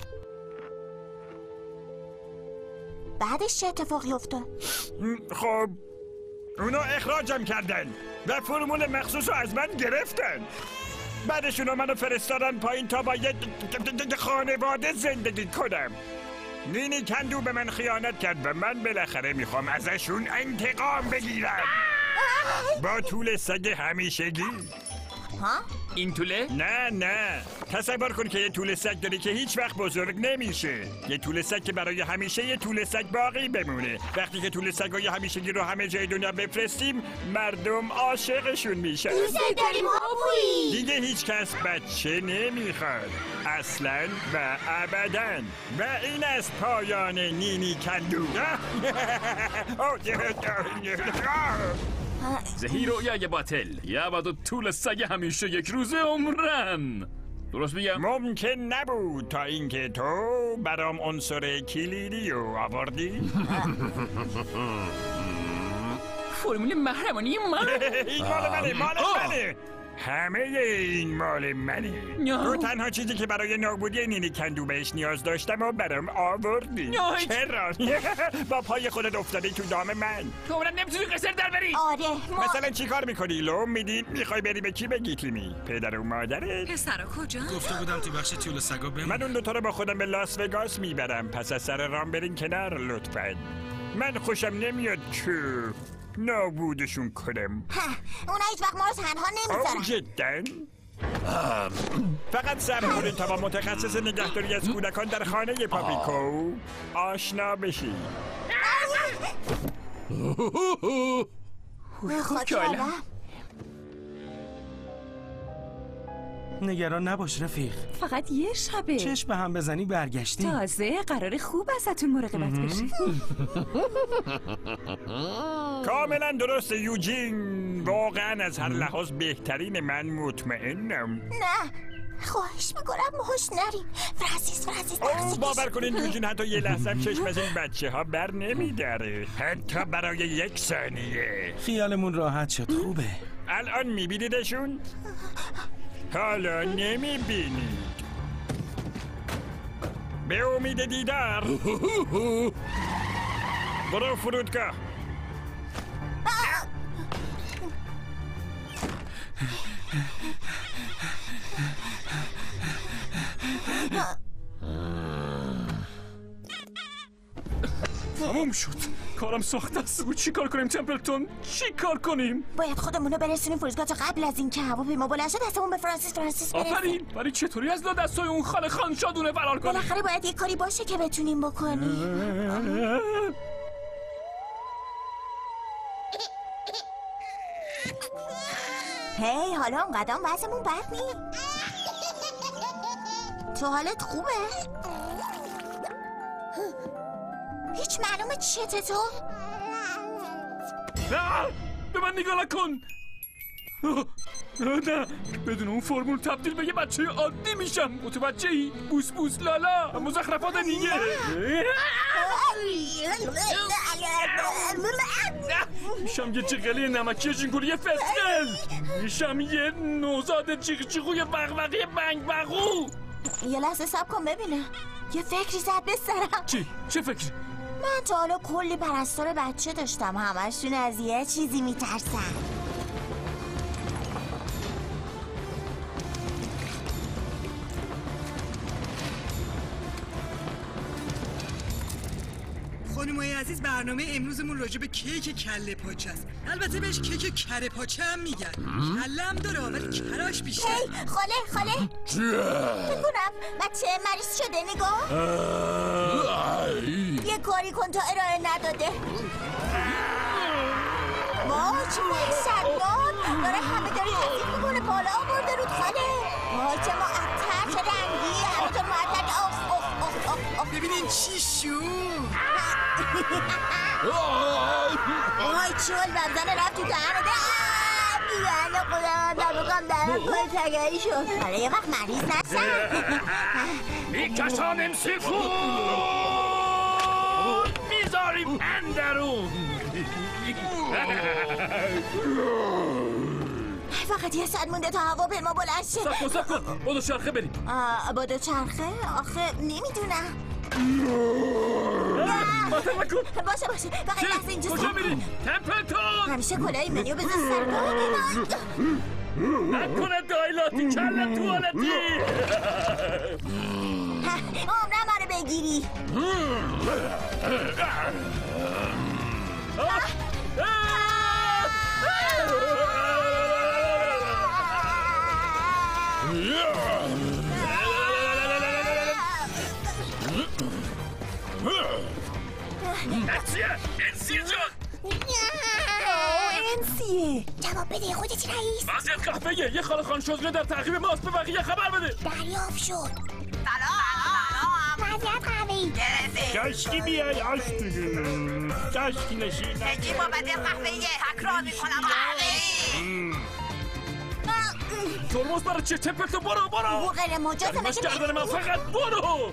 بعدش چه اتفاقی افتاد؟ خب اونا اخراجم کردن و فرمول مخصوص رو از من گرفتن. بعدش اونا منو فرستادن پایین تا با یه خانواده زندگی کنم. نینی کندو به من خیانت کرد و من بالاخره میخوام ازشون انتقام بگیرم با طول سگ همیشگی. ها؟ این طوله؟ نه تصور کن که یه طول سگ داری که هیچ وقت بزرگ نمیشه. یه طول سگ که برای همیشه یه طول سگ باقی بمونه. وقتی که طول سگای همیشگی رو همه جای دنیا بفرستیم مردم عاشقشون میشن. دوست داریم هاپویی. دیگه هیچ کس بچه نمیخواد اصلا و ابدا. و این از پایان نینی کندو. زهی رویای باطل یابد و طول سگ همیشه یک روزه عمرن. درست میگم؟ ممکن نبود تا اینکه تو برام عنصر کلیدی رو آوردی. فرمول محرمانی من. این مال منه. همه این مال منه. تو تنها چیزی که برای نابودی نینی کندو بهش نیاز داشتم و برام آوردی. چرا؟ با پای خودت افتادی تو دام من. تو عمرن نمیتونی قصر در بری. آره مثلا چی کار میکنی؟ لوم میدی؟ میخوای بری به کی بگی کلیمی؟ پدر و مادرت؟ پسرا کجا؟ گفته بودم تو بخش طول سگا بمون. من اون دوتا رو با خودم به لاس وگاس میبرم. پس از سر رام برین کنار لطفا. من خوشم نمیاد که نابودشون کنم. اونا هیچ وقت ما رو تنها نمیذارن. جدن؟ فقط صبر کنید تا با متخصص نگهداری از کودکان در خانه پاپیکو آشنا بشی. خاکالا نگران نباش رفیق، فقط یه شبه. چشم به هم بزنی برگشتیم. تازه قرار خوب ازتون مراقبت بشه. کاملا درست یوجین، واقعا از هر لحاظ بهترین من مطمئنم. نه خواهش میکنم ماهوش نریم. فرانسیس باور کنین یوجین حتی یه لحظه هم چشم از این بچه ها بر نمیداره، حتی برای یک ثانیه. خیالمون راحت شد. خوبه. الان میبینیدشون؟ حالا نمیبینید. به امید دیدار. برو فرودگاه. تموم شد. کارم سخت است. چی کار کنیم تمپلتون؟ چی کار کنیم؟ باید خودمونو برسونیم فرودگاه تا قبل از اینکه هواپیما بلند شه دستمون به فرانسیس برسه. آفرین. ولی چطوری از دستای اون خاله خان شادونه فرار کنیم؟ بالاخره باید یه کاری باشه که بتونیم بکنیم. هی حالا اون قدم وضعمون بد نی. تو حالت خوبه؟ هیچ معلومه چیه تو؟ به من نگاه نکن. نه بدون اون فرمول تبدیل به یه بچه عادی میشم. متوجهی؟ بوس بوس لالا مزخرفات دیگه. میشم یه جغلی نمکی جنگولی فسقل. میشم یه نوزاد جیغجیغوی وقوقی بنگ بغو. یه لحظه صبر کن ببینم. یه فکری زد به سرم. چی؟ چه فکری؟ من تا حالا کلی پرستار بچه داشتم، همشون از یه چیزی میترسن. خانمای عزیز، برنامه امروزمون راجع به کیک کله پاچه است. البته بهش کیک کره پاچه هم میگن. کله هم داره ولی کراش بیشتر. هی خاله چیه؟ بکنم بچه مریض شده نگاه. یه کاری کن تا ارائه نداده. وای چه وحشتناک. داره همه داری تفیق میکنه بالا آورده رود خاله. وای چه معطر، چه رنگی، همینطور معطر. ببینین چی شو. وای چول بزنه رفت تو دهنه. دیگه خودم بکنم در پای تگری شد. برای یه وقت مریض نشم. میکشانیم سیفون میذاریم اندرون. فقط یه ساعت مونده تا هواپیما بلند شه. سب کن با دوچرخه بریم. با دوچرخه؟ آخه نمیدونم. باشه فقط لحظه اینجا کجا میری؟ تمپلتون. همیشه کلاه منو بذار سرگاه نکنه دایلاتی کل توالتی. عمرم منو بگیری. انسیه جان. انسیه جواب بده خودت رئیس. وضعیت قهوه‌ایه. یه خاله خان شزله در تعقیب ماست. به بقیه خبر بده. دریافت شد. سلام وضعیت قهوه‌ای کاشکی بیای آشتون کاشکی نشین بگی بابت قهوه‌ایه تکرار میکنم ترمز برای چه؟ تمپلتون برو غیر مجازه مش گردن من فقط برو.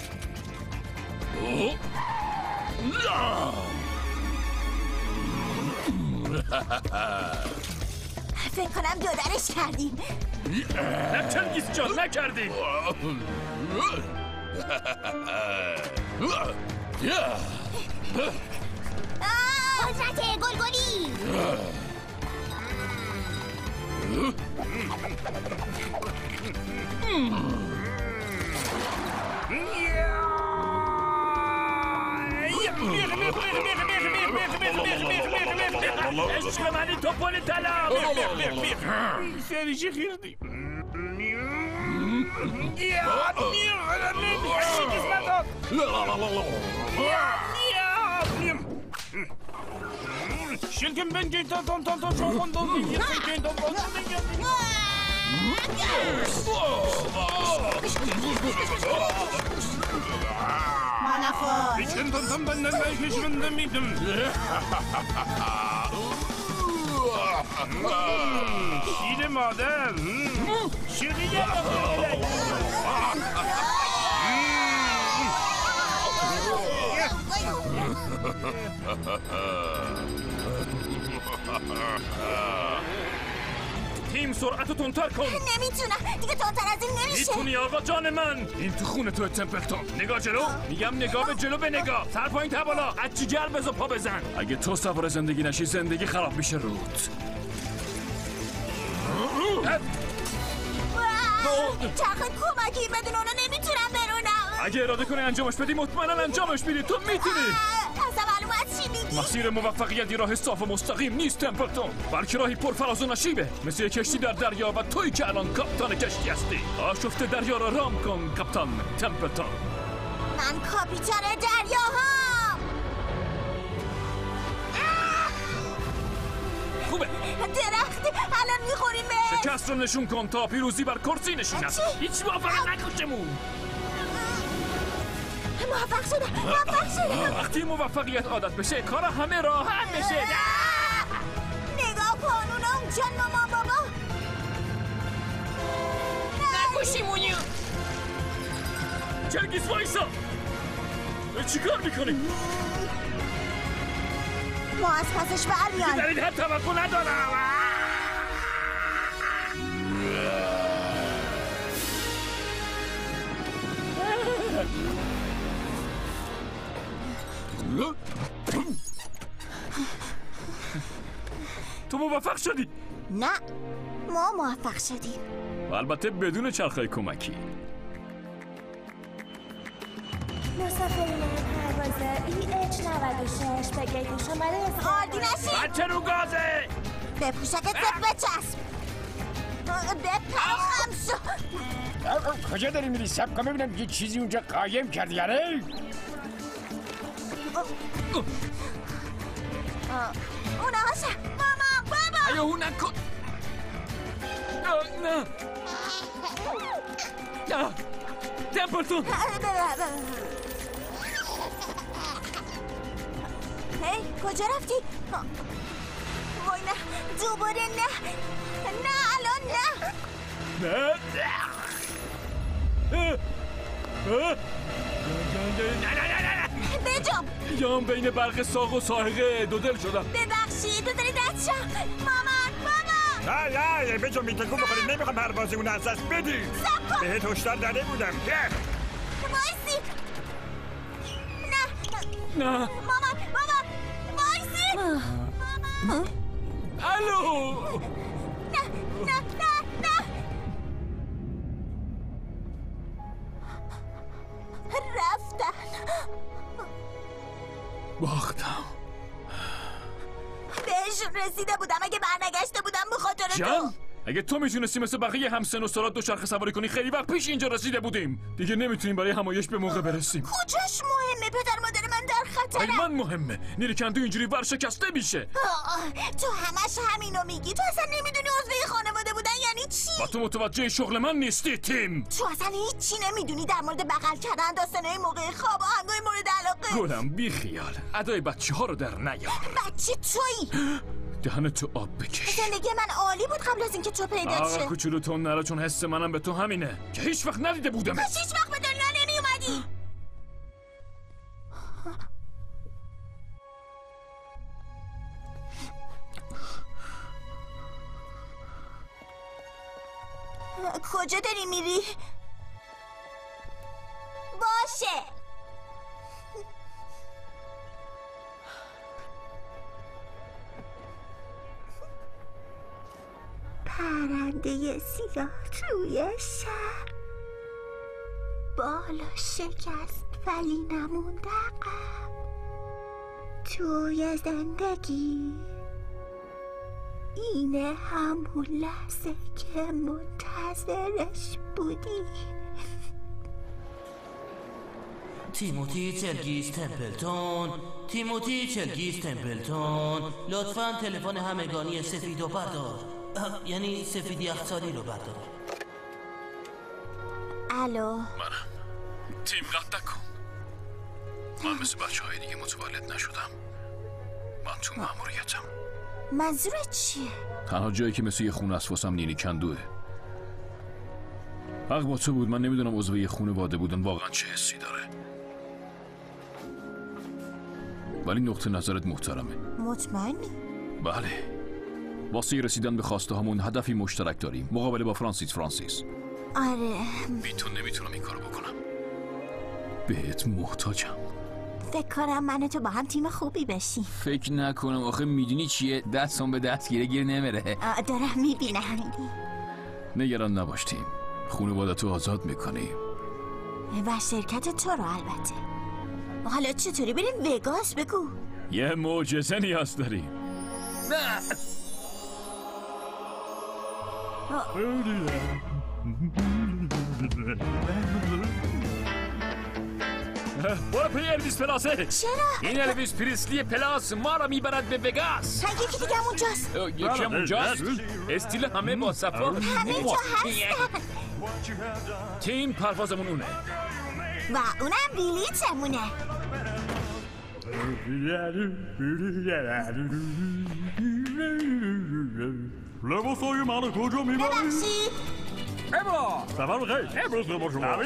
فکر کنم دودرش کردیم. نه چنگیز جان نکردیم. حضرت گلگلی. عشق منی توپل طلا. سریشی خیردی شلکم بنجی تا چون دونی مانافور بیچن تون بندن بیشمندم میدم شیر مادر شیریه تیم سرعتو تندتر کن. نمیتونم دیگه تندتر از این نمیشه. میتونی آقا جان من. این تو خونه تو تمپلتون. نگاه جلو. میگم نگاه به جلو به نگاه. سر پایین تا بالا. از جیگر بزو پا بزن. اگه تو سوار زندگی نشی زندگی خراب میشه روت. چرخ کمکی بدون اونو نمیتونم برونم. اگه اراده کنی انجامش بدی مطمئنا انجامش میدی. تو میتونی. اصلا معلومه از چی میگی؟ مسیر موفقیتی راه صاف و مستقیم نیست تمپلتون، بلکه راهی پرفراز و نشیبه، مثل یک کشتی در دریا و تویی که الان کاپیتان کشتی هستی. آشفته دریا را رام کن کاپیتان تمپلتون. من کاپیتان دریاهام. خوبه. درخت الان میخوریم بهش. شکست رو نشون کن تا پیروزی بر کرسی نشینم. هیچ موفق نکشمون. موفق شده. وقتی موفقیت عادت بشه کار همه راحت بشه. نگاه کن اونم جان مامان بابا. نکشیمونی. چنگیز وایسا. چی کار میکنی؟ ما از پسش برمیایم. در این حد توقع ندارم. تو موفق شدی؟ نه ما موفق شدیم. البته بدون چرخهای کمکی. مسافرین پرواز EH96 به گیت شماره خاردی نشید. بچه رو گازه. به پوشکت بچسب. بپرخم شد. کجا داری میری؟ سب کن ببینم یه چیزی اونجا قایم کردی یاره؟ اون آقاشه مامان بابا. ایو نکن. نه تمپلتون. هی کجا رفتی؟ وای نه دوباره نه الان نه بجام یام بین برق ساق و ساحقه دودل شدم. ببخشید تو داری رد شم. مامان نه بجام میتکون بخورید. نمیخوام پروازی اون از دست بدی. بهت هشدار داده بودم. وایسی. نه مامان وایسی. الو نه رفتن. باختم. بهشون رسیده بودم. اگه برنگشته بودم به خاطر تو. اگه تو میتونستی مثل بقیه همسن و سالات دوچرخه سواری کنی خیلی وقت پیش اینجا رسیده بودیم. دیگه نمیتونیم برای همایش به موقع برسیم. کجاش مهمه؟ پدر مادر من در خطرم. من مهمه. نیرکندو اینجوری ورشکسته میشه. تو همش همینو میگی. تو اصلا نمیدونی عضو خانواده بودن یعنی چی. و تو متوجه شغل من نیستی تیم. تو اصلا هیچی نمیدونی در مورد بغل کردن، داستانای موقع خواب، آهنگای مورد علاقه. گلم بی خیال. ادای بچه‌ها رو در نیار. بچه تویی. دهنتو آب بکش. زندگی من عالی بود قبل از اینکه تو پیدا شه. آقا کوچولو تو نرا، چون حس منم به تو همینه که هیچ وقت ندیده بودم. هیچ وقت به دنیا نمی اومدی. کجا داری میری؟ باشه. پرنده سیاه روی شب، بالا شکست ولی نموند عقب. توی زندگی اینه همون لحظه که منتظرش بودی. تیموتی چلگیز تمپلتون لطفاً تلفن همگانی سفیدو بردار. یعنی سفید یخچالی رو بردار. الو منم. تیم قطع کن. من مثل بچه‌های دیگه متولد نشدم. من تو مأموریتم. منظورت چیه؟ تنها جایی که مثل یه خونه است واسم نیرکندوه. حق با تو بود. من نمیدونم عضو یه خانواده بودن واقعا چه حسی داره، ولی نقطه نظرت محترمه. مطمئنی؟ بله. واسه رسیدن به خواسته هامون هدفی مشترک داریم. مقابله با فرانسیس. آره. نمیتونم این کارو بکنم. بهت محتاجم. فکر کنم من و تو با هم تیم خوبی بشیم. فکر نکنم. آخه میدونی چیه؟ دستم به دست گیر نمیره. دارم میبینم. نگران نباش تیم. خانواده‌تو آزاد میکنیم و شرکت تو رو البته. حالا چطوری بریم وگاس؟ بگو. یه معجزه نیاز داریم. نه برو پی الویس پلاسه. چرا؟ این الویس پریسلی پلاس ما را میبرد به وگاس. یکی دیگه اونجاست. یکی اونجاست؟ استیل همه با صفا. همه جا هستن. تیم پروازمون اونه و اونم بلیتمونه. لباسای منو کجا میبری؟ ببخشید سلام بخیر. امروز با شما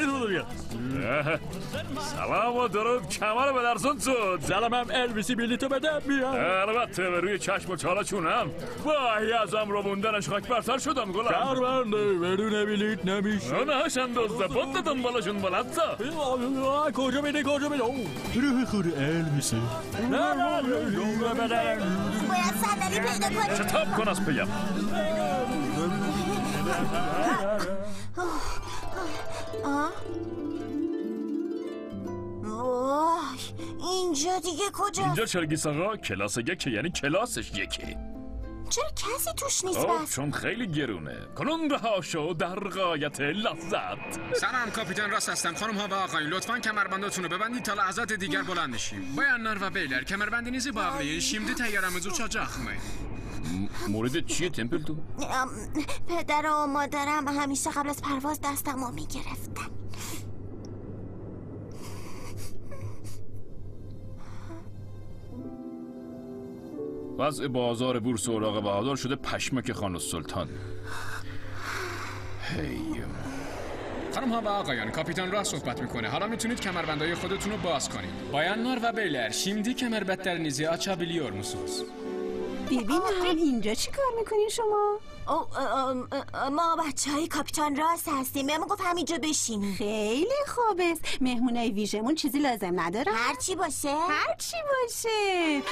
سلام و درود. کمر به درسون شد. سلامم الویسی بلیتو بدم بیام. البته به روی چشم و چالشونم. وای ازم رو موندنش خاک برسر شدم. گلم شهرونده بدون بلیت نمیشه. نه شندوزده پنده دنبالشون بلد تا کجا میده روح خود الویسی. باید صندلی پیدا کنیم. شتاب کن از پیم. وای اینجا دیگه کجاست؟ اینجا چرگیس آقا کلاس یک یعنی کلاسش یکی. چرا کسی توش نیست بس؟ چون خیلی گرونه. کنون رها شو در غایت لذت. سلام کاپیتان راست هستم. خانم ها و آقایون لطفاً کمربنداتونو ببندید تا لحظات دیگر بلند نشیم. Bayanlar ve beyler kemerbendiğinizi bağlayın. Şimdi teyyaremiz uçacak mı? مورد چیه تمپلتون؟ پدر و مادرم همیشه قبل از پرواز دستمو میگرفتن. وضع بازار بورس اوراق بهادار شده پشمک خان السلطان. هی خانم ها و آقایان، کاپیتان راه صحبت میکنه. حالا میتونید کمربندهای خودتون رو باز کنید. باyanlar و beyler, şimdi kemerbetlerinizi açabiliyor musunuz? ببینم اینجا چی کار میکنین شما؟ ما بچه های کاپیتان راست هستیم. بهمون گفت همینجا بشینیم. خیلی خوبه. مهمونای ویژمون چیزی لازم نداره؟ هرچی باشه. هرچی باشه.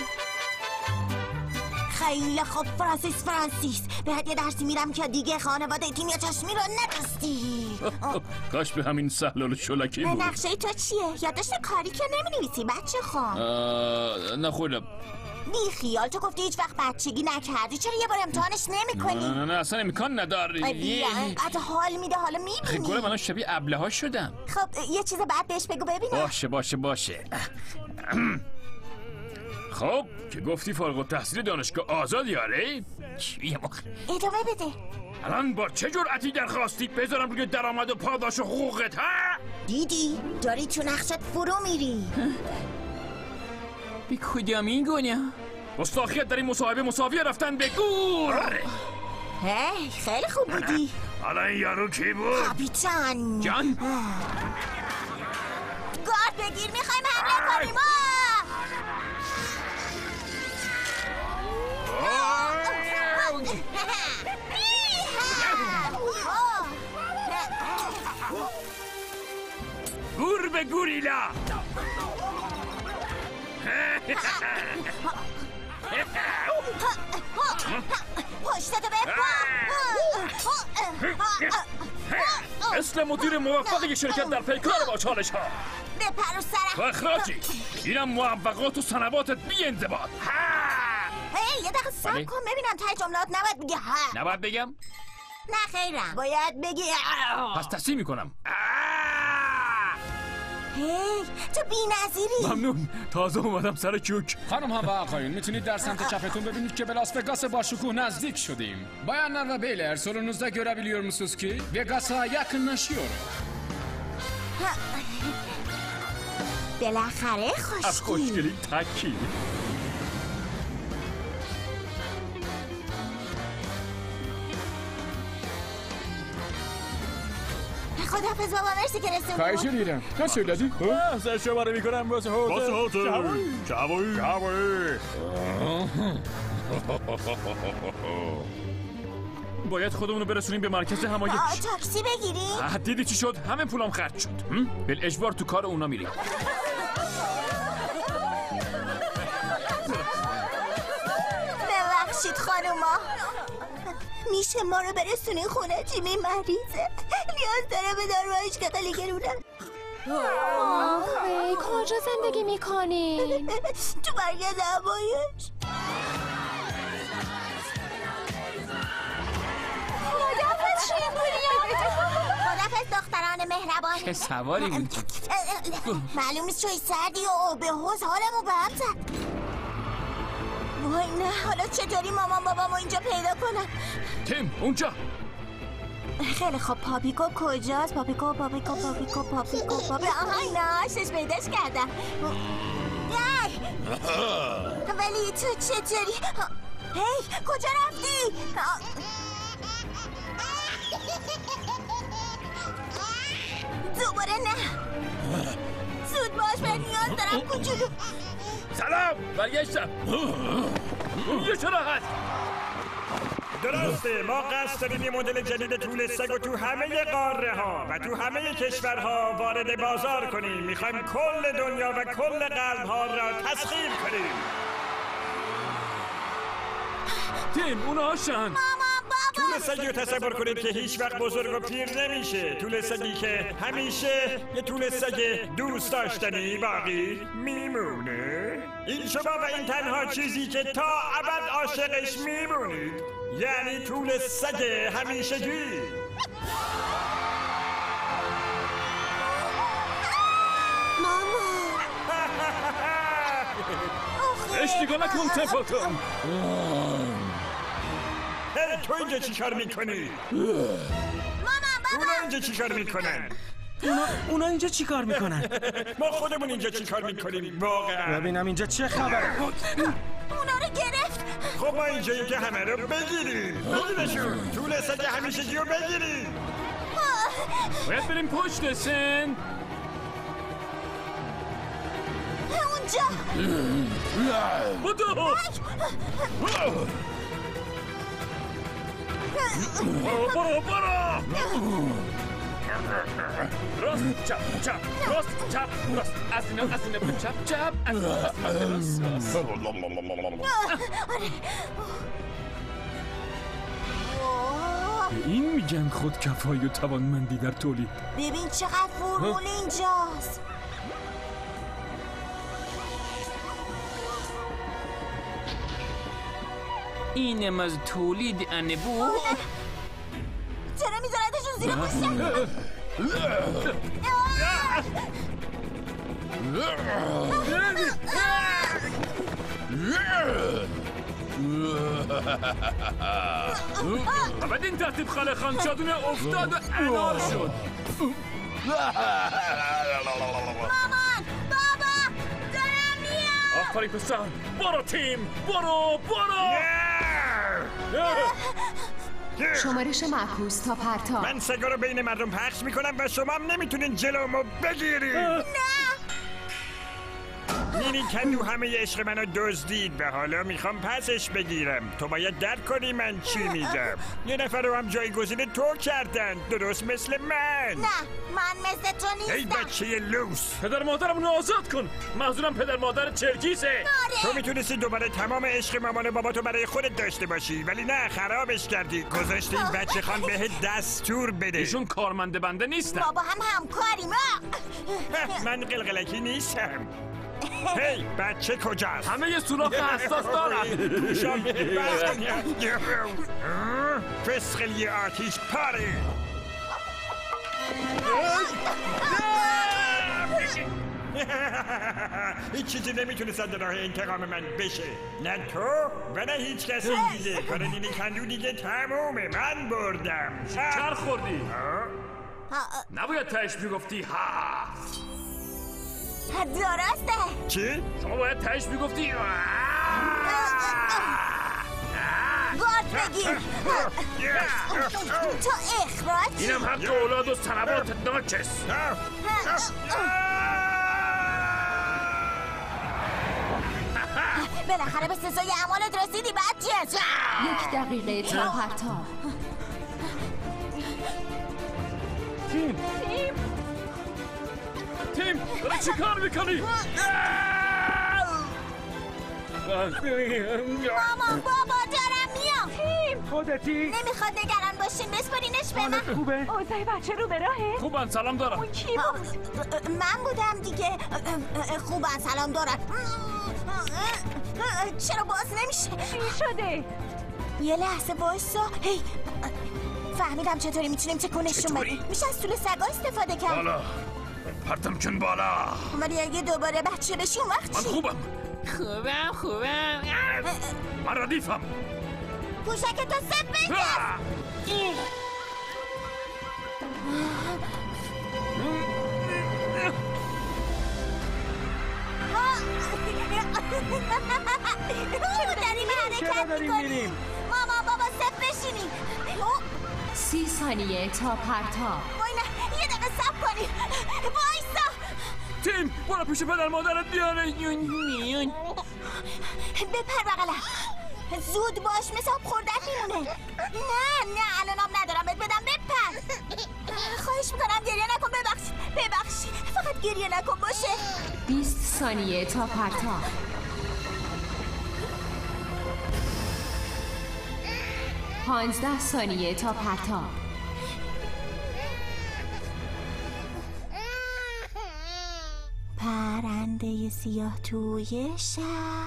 خیلی خوب فرانسیس بهت یه درسی میرم که دیگه خانواده تیم یا چشمی رو نبستی. کاش به همین سهلال شلکی بود. نقشه تو چیه؟ یادداشت کاری که نمی‌نویسی بچه خان. نه خودم. بی خیال، تو گفتی هیچ وقت بچگی نکردی، چرا یه بار امتحانش نمی‌کنی؟ نه اصلا امکان نداری. بعد حال میده، حالا میبینی. گوره من شبیه ابله ها شدم. خب یه چیز بعد بهش بگو ببینم. باشه خب که گفتی فارغ التحصیل دانشگاه آزادی آره؟ ادامه بده. الان با چه جرأتی درخواستی بذارم روی درآمد و پاداش و حقوقت ها؟ دیدی؟ داری تو نقشت فرو میری. بی کدامین گونه؟ گستاخیت در این مصاحبه مساویه رفتن به گور. هی خیلی خوب بودی. حالا این یارو کی بود؟ کاپیتان جان؟ گارد بگیر، میخوایم حمله کنیم. گور به گوریلا. پشتتو مثل مدیر موفقی شرکت در پیکار با چالش ها. بپر و سرم و اخراجی. اینم موفقات و صنواتت بی انضباط. هی یه دقیقه صبر کن ببینم ته جملات نباید بگی ها. نباید بگم؟ نه خیرم، باید بگی پس تصحیح میکنم. هی تو بی نظیری. ممنون، تازه اومدم سر کوک. خانم ها و آقایون، میتونید در سمت چپتون ببینید که به لاس وگاس با شکوه نزدیک şudayım. Bayanlar ve beyler, sorunuzda görebiliyor musunuz ki Vegas'a yakınlaşıyorum. بالاخره از خوشگلی تکی. خداحافظ بابا، مرسی که رسوندی. خواهش می‌کنم. نه söyledin? سر شماره میکنم واسه هتل. چاوی. باید خودمونو برسونیم به مرکز همایش. تاکسی بگیریم؟ دیدی چی شد؟ همه پولام خرج شد. بالاجبار تو کار اونا میریم. ببخشید خانوما، میشه ما رو برسونی خونه؟ تیمی مریضه، نیاز داره به داروهایش که خیلی گرونه. آخه کجا زندگی میکنین؟ تو مرکز همایش. خدافظ خدافظ دختران مهربان. چه سواری بود؟ معلوم نیست چوی سردی و به حوز حالمو به هم زد. وای نه، حالا چطوری مامان بابامو اینجا پیدا کنم؟ تیم اونجا. خیلی خوب، پاپیکو کجاست؟ پاپیکو آها ایناش پیداش کردم. ولی تو چطوری؟ هی کجا رفتی؟ دوباره نه. زود باش، من نیاز دارم کوچولو. سلام، برگشتم. یه چرا هست؟ درسته، ما قصد داریم یه مدل جدید طول سگ و تو همه قاره ها و تو همه کشورها وارد بازار کنیم. میخوایم کل دنیا و کل قلب ها را تسخیر کنیم. تیم اونا هاشن. طول سگی رو تصور کنید که هیچ وقت بزرگ و پیر نمیشه. طول سگی که همیشه یه طول سگ دوست داشتنی باقی میمونه. این شما و این تنها چیزی که تا ابد عاشقش میمونید، یعنی طول سگ همیشگی. ماما اشتگاه نکن تفاکم. تو اینجا چی کار میکنی؟ اونا اینجا چی کار میکنن؟ اونا اینجا چی کار میکنن؟ ما خودمون اینجا چی کار میکنیم واقعا؟ ببینم اینجا چه خبره؟ اونا رو گرفت. خب ما اینجاییم که همه رو بگیریم. بگیرشون. طول سگ همیشگی رو بگیریم. باید بریم پشت سن. اونجا بودو. برو. راست چپ راست چپ راست. از اینا برو چپ از راست. به این میگن خودکفایی و توانمندی در تولید. ببین چقدر فرمول اینجاست. اینم از تولید انبوه. چرا میذاردشون زیر پوشک؟ بعد این ترتیب خاله خان شادونه افتاد و انار شد. مامان بابا دارم میام. آفرین پسر. برو تیم برو. شمارش معکوس تا پرتاب. من سگا رو بین مردم پخش میکنم و شما هم نمیتونین جلومو بگیرید. نه نینی کندو همه عشق منو دزدید و حالا میخوام پسش بگیرم. تو باید درک کنی من چی میگم. یه نفر رو هم جایگزین تو کردن، درست مثل من. نه من مثل تو نیستم. ای بچه لوس. پدر مادرمونو آزاد کن. منظورم پدر مادر چرکیسه. تو میتونستی دوباره تمام عشق مامان و باباتو برای خودت داشته باشی، ولی نه خرابش کردی. گذاشتی این بچه خان بهت دستور بده. ایشون کارمند بنده نیستن. بابا هم همکاریم. من قلقلکی نیستم. هی بچه کجاست؟ همه یه سوراخ حساس دارن. گوشام فسخلی آتیش پاره. هیچ چیزی نمیتونه صد راه انتقام من بشه. نه تو و نه هیچ کسی دیگه. کار نینی کندو دیگه تمومه. من بردم. چر خوردی؟ نباید تهش میگفتی ها. درسته. چی؟ شما باید تهش میگفتی گارد بگیر. تو اخراج. اینم حق اولاد و صنبات ناکس. بالاخره به سزای اعمالت رسیدی بچه. 1 دقیقه تا پرتاب. تیم داره چی کار میکنی؟ مامان بابا دارم میام. تیم خودتی؟ نمیخواد نگران باشین، بسپارینش به من. خوبه؟ اوضاع بچه رو به راهه؟ خوبن سلام دارم. اون کی بود؟ من بودم دیگه. خوبن سلام دارم. چرا باز نمیشه؟ چی شده؟ یه لحظه وایسا. هی فهمیدم چطوری میتونیم تکونشون بدیم. میشه از طول سگا استفاده کرد. بالا پرتم کن بالا. ولی اگه دوباره بچه بشی اون وقت من چی؟ خوبم. من ردیفم. پوشک تو سب بگیر. چرا داریم میریم؟ ماما بابا سب بشینیم. 30 ثانیه تا پرتاب. وای نه یه دقیقه سب کنیم. وایسا. تیم برو پیش پدر مادرت بیاره. بپر بغلم. زود باش مثل آب خوردن میمونه. نه الان آب ندارم بهت بدم. بپر. خواهش میکنم گریه نکن. ببخشید فقط گریه نکن باشه. 20 ثانیه تا پرتاب. 15 ثانیه تا پرتاب. پرنده سیاه توی شب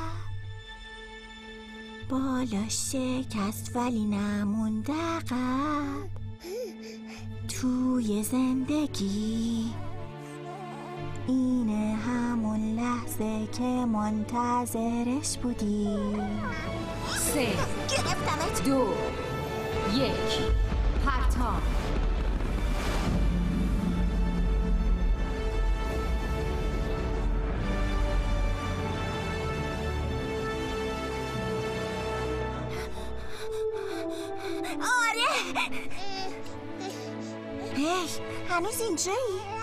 بالا شکست ولی نموند عقب. توی زندگی اینه همون لحظه که منتظرش بودی. 3 گرفتمت. 2 1 پرتاب. آره هی هنوز اینجایی؟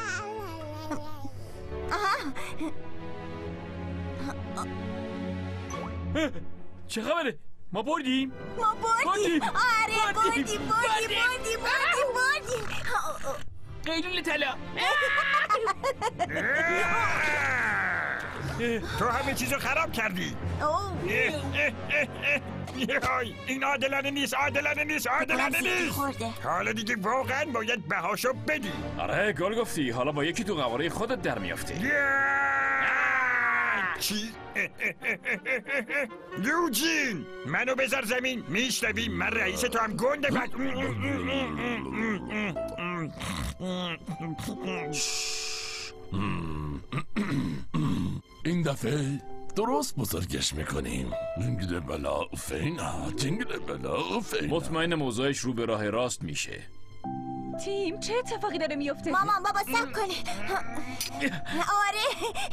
چه خبره؟ ما بردیم؟ ما بردیم. آره بردیم. قیلول طلا. تو همه چیزو خراب کردی. این عادلانه نیست. حالا دیگه واقعا باید بهاشو بدی. آره گل گفتی. حالا با یکی تو قواره خودت در میافتی. چی؟ یوجین منو بذار زمین. میشنوی؟ من رئیس تو هم گنده. این دفعه درست بزرگش میکنیم. جنگل بلا فینا. مطمئن موضوعش رو به راه راست میشه. تیم چه اتفاقی داره میفته؟ مامان بابا سب کنه. آره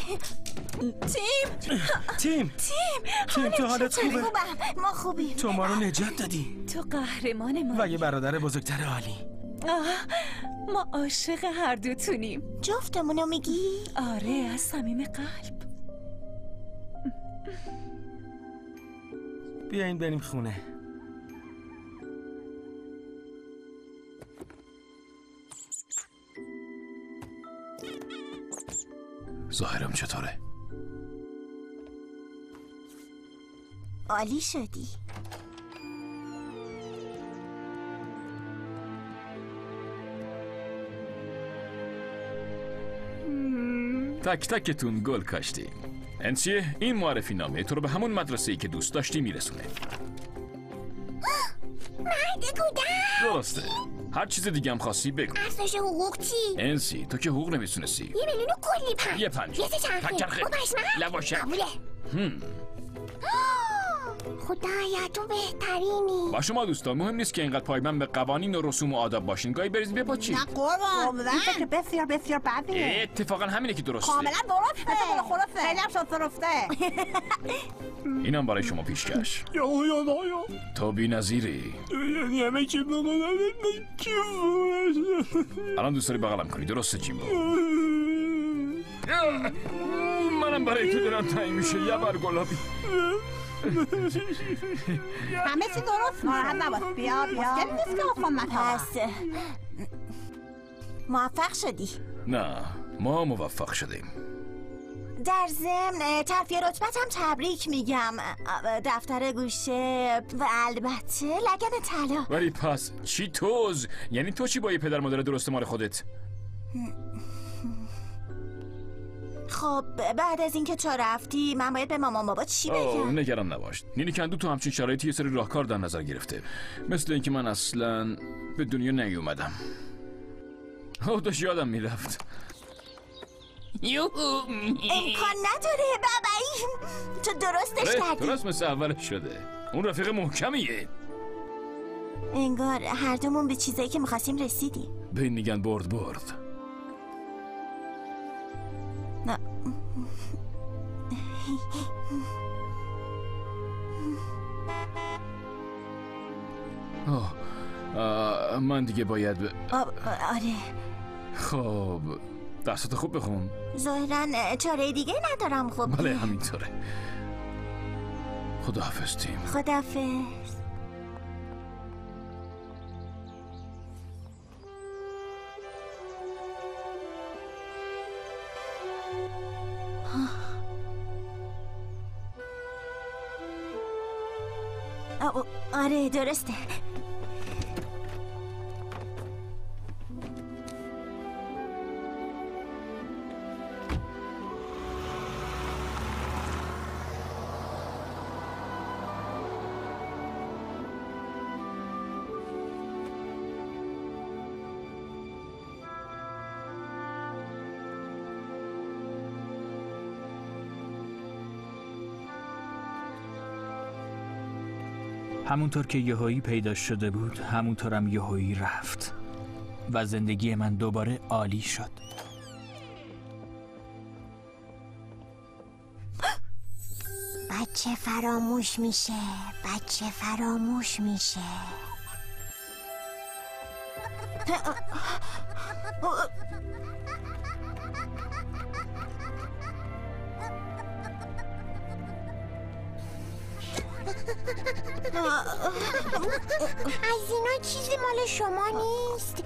تیم تو حالت خوبه؟ ما خوبیم. تو ما رو نجات دادی. تو قهرمان ما و یه برادر بزرگتر عالی. ما عاشق هر دوتونیم. جفتمونو میگی؟ آره از صمیم قلب. بیاین بریم خونه. ظاهرم چطوره؟ عالی شدی. تک تکتون گل کاشتی. انسیه این معرفی نامه تو رو به همون مدرسه‌ای که دوست داشتی میرسونه. مرد کودک. درسته. هر چیز دیگه هم خواستی بگو. ارزش حقوق چی؟ انسی تو که حقوق نمیتونستی. 1 میلیون کلی پنج. یه پنج. یه چرخه. لواشه. خدایا تو بهترینی. با شما دوستان مهم نیست که اینقدر پایبند به قوانین و رسوم و آداب باشین. گاهی بریز بپاچی. نه قربان این فکر بسیار بدیه. اتفاقا همینه که درسته. کاملا درسته. خیلی هم شد درسته. اینم برای شما پیشکش. تو بی‌نظیری. یعنی همه چی الان دوست داری بغلم کنی درسته جیمبو؟ منم برای تو دلم تنگ میشه. یه بر گلابی. همه چی درست ناراحت نباش. بیا مشکل نیست که آفان مطابق. موفق شدی؟ نه ما موفق شدیم. در ضمن ترفیع رتبتم تبریک میگم. دفتر گوشه و البته لگن طلا. ولی پس چی توز؟ یعنی تو چی با یه پدر مادر درست مال خودت؟ خب بعد از اینکه تو رفتی من باید به مامان بابا چی بگم؟ نگران نباش. نیلی کندو تو همچین شرایطی یه سری راهکار در نظر گرفته. مثل اینکه من اصلا به دنیا نیومدم. داشت یادم میرفت. امکان نداره بابایی. تو درستش کردی. درست مثل اولش شده. اون رفیق محکمیه. انگار هر دومون به چیزایی که میخواستیم رسیدیم. به این میگن برد. نه من دیگه باید آره. خب درست خوب بخون. ظاهراً چاره دیگه ندارم. خب بله همینطوره. خداحافظ تیم. خداحافظ. آره درسته. همونطور که یهویی پیدا شده بود همونطورم یهویی رفت و زندگی من دوباره عالی شد. بچه فراموش میشه. از اینا چیزی مال شما نیست.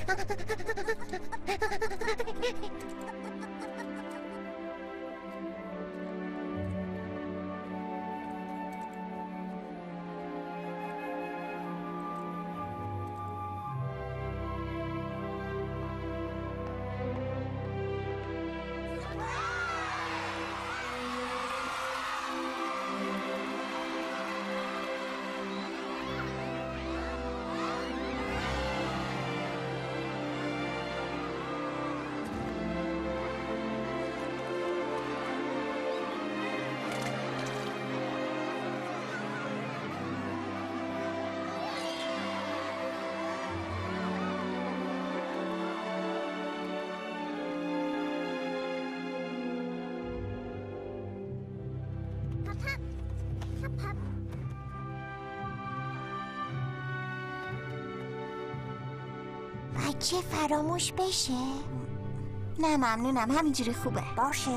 بچه فراموش بشه؟ نه ممنونم، همینجوری خوبه. باشه.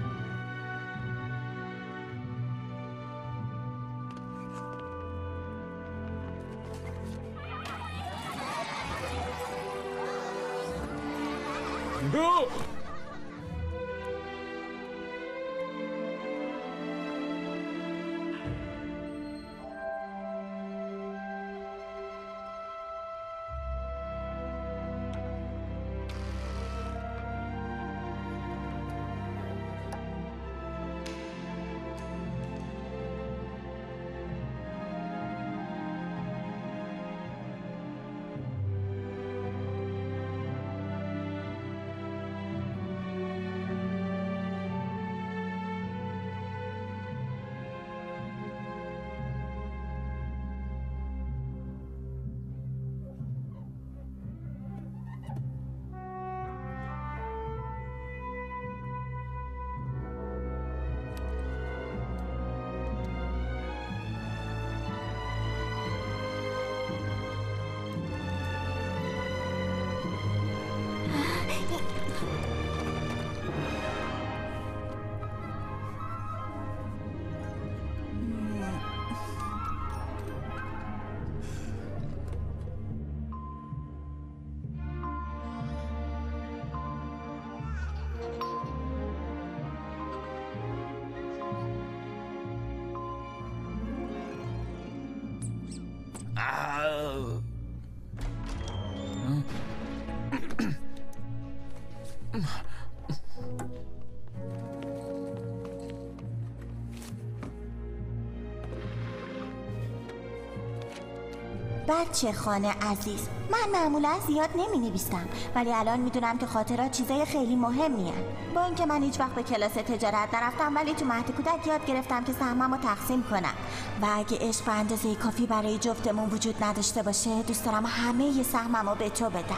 بچه خانه عزیز، من معمولا زیاد نمی-نویسم ولی الان میدونم که خاطرات چیزای خیلی مهمیه. با اینکه من هیچ وقت به کلاس تجارت نرفتم ولی تو مهد کودک یاد گرفتم که سهممو تقسیم کنم و اگه عشق به اندازه کافی برای جفتمون وجود نداشته باشه دوست دارم همه سهممو به تو بدم.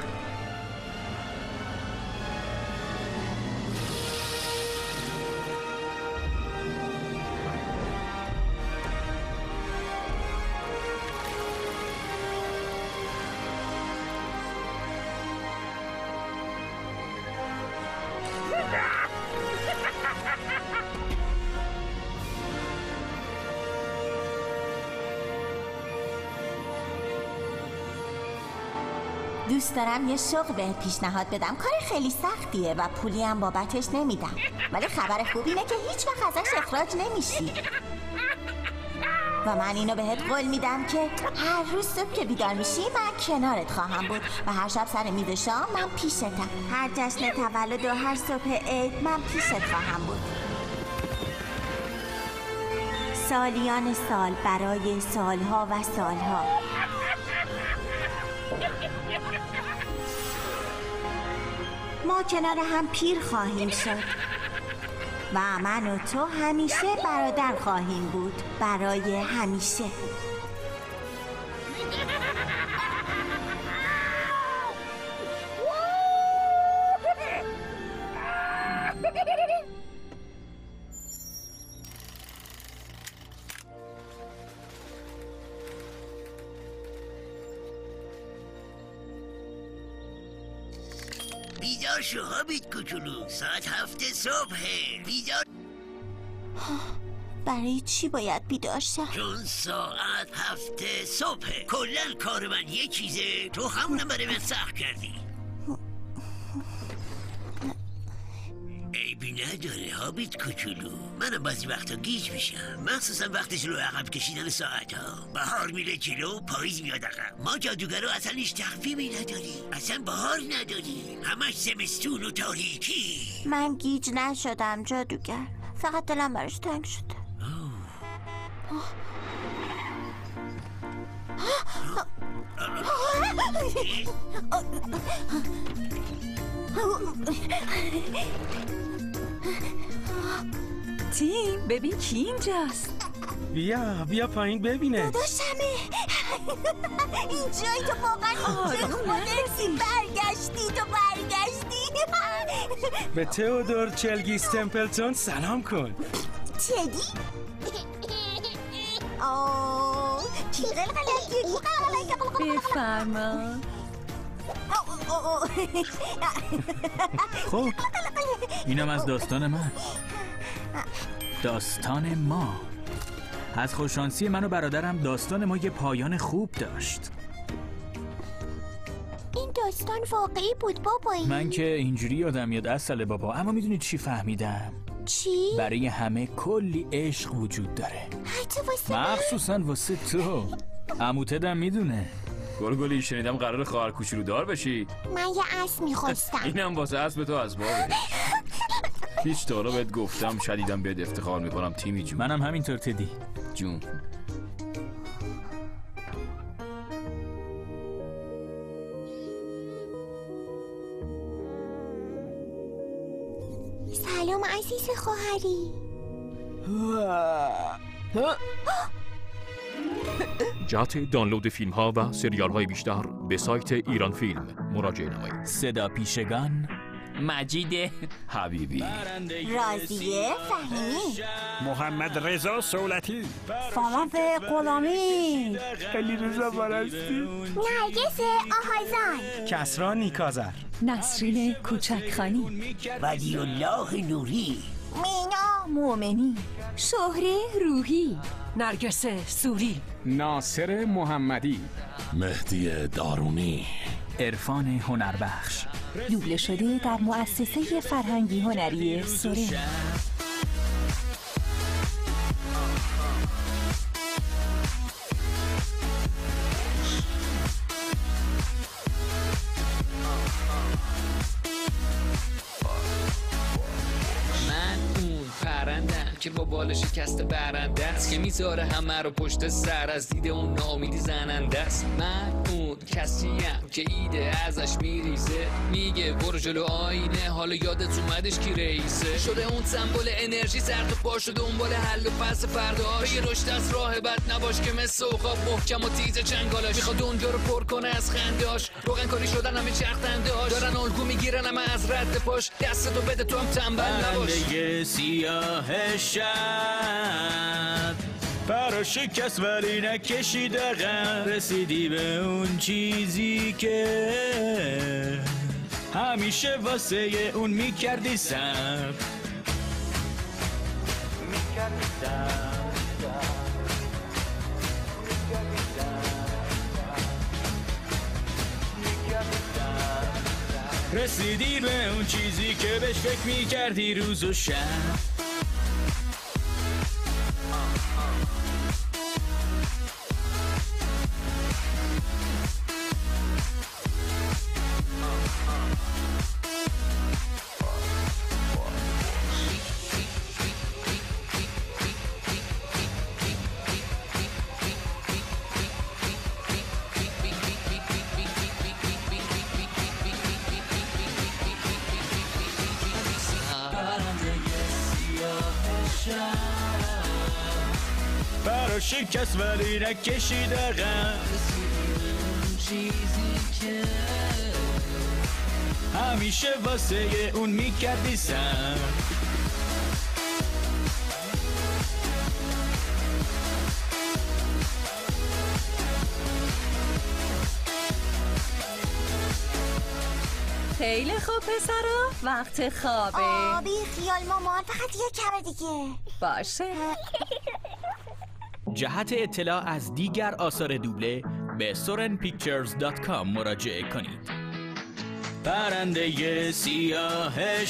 دوست دارم یه شغل بهت پیشنهاد بدم. کار خیلی سختیه و پولی هم بابتش نمیدم ولی خبر خوب اینه که هیچ وقت ازش اخراج نمیشی و من اینو بهت قول میدم که هر روز صبح که بیدار میشی من کنارت خواهم بود و هر شب سر میز شام من پیشتم. هر جشن تولد و هر صبح عید من پیشت خواهم بود. سالیان سال برای سالها و سالها. ما کنار هم پیر خواهیم شد و من و تو همیشه برادر خواهیم بود برای همیشه. بیدار شو هابیت کوچولو، ساعت 7 صبحه. بیدار. برای چی باید بیدار شم؟ چون ساعت 7 صبحه. کلن کار من یه چیزه، تو همونم برای من سخت کردی. عیبی نداره هابیت کوچولو، منم بعضی وقتا گیج میشم، مخصوصا وقتش رو عقب کشیدن ساعت ها. بهار میره جلو، پاییز میاد عقب. ما جادوگرا اصلا هیچ تخفیفی نداریم، اصلا بهار نداریم، همش زمستون و تاریکی. من گیج نشدم جادوگر، فقط دلم براش تنگ شده. تیم ببین کی اینجاست. بیا پایین ببینه. داداشمه. اینجایی تو واقعا برگشتی. به تئودور چلگیس تمپلتون سلام کن. تدی؟ بفرما. خب اینم از داستان من. داستان ما. از خوششانسی من و برادرم داستان ما یه پایان خوب داشت. این داستان واقعی بود بابایی؟ من که اینجوری یادم میاد اصله بابا، اما میدونی چی فهمیدم؟ چی؟ برای همه کلی عشق وجود داره، حتی واسه مخصوصا واسه تو. عمو تدم میدونه. گلگلی شنیدم قرار خواهر کوچولو دار بشی. من یه اسب میخواستم. اینم واسه اسب تو از بابش. هیچ تا حالا بهت گفتم شدیدم بهت افتخار میکنم تیمی جون. منم همینطور تدی جون. سلام عزیز خواهری. جهت دانلود فیلم ها و سریال های بیشتر به سایت ایران فیلم مراجعه نمایید. صدا پیشگان مجید حبیبی، راضیه فهیمی، محمد رضا سولتی، فامف غلامی، علیرضا بارستی، نرگس آهازان، کسرا نیکازر، نسرین کوچکخانی، ولی الله نوری، مینا مومنی، شهره روحی، نرگس سوری، ناصر محمدی، مهدی دارونی، عرفان هنربخش. دوبله شده در مؤسسه فرهنگی هنری سوره. که با بال شکست برنده است، که میذاره همه رو پشت سر، از دید اون ناامیدی زننده است. من اون کسیم که ایده ازش میریزه، میگه برو جلو آینه، حالا یادت اومدش کی رئیسه. شده اون سمبل انرژی سرد و پا شده دنبال حل و فصل فرداش. بگه رشد از راه بد نباش که مثل عقاب محکم و تیز چنگالاش. میخواد دنیا رو پر کنه از خندهاش، روغن کاری شدن همه چرخنده هاش. دارن الگو میگیرن همه از رد پاش، دستتو بده تو هم تنبل نباش. سیاه شب برا شکست ولی نکشید عقب، رسیدی به اون چیزی که همیشه واسه اون میکردی سب. رسیدی به اون چیزی که بهش فکر میکردی روز و شب. برا شکست ولی نکشید عقب، چیزی که همیشه واسه اون میکردی سر. خیلی خوب پسرا، وقت خوابه. بی خیال مامان، فقط یه کمه دیگه. باشه. جهت اطلاع از دیگر آثار دوبله به sorenpictures.com مراجعه کنید. پرنده سیاه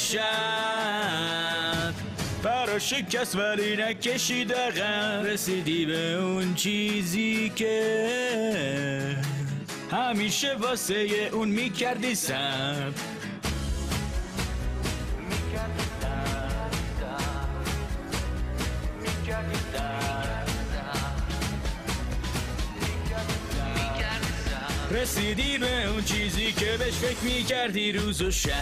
شب پرا شکست ولی نکشید عقب، رسیدی به اون چیزی که همیشه واسه اون میکردی سب. رسیدی به اون چیزی که بهش فکر میکردی روز و شب.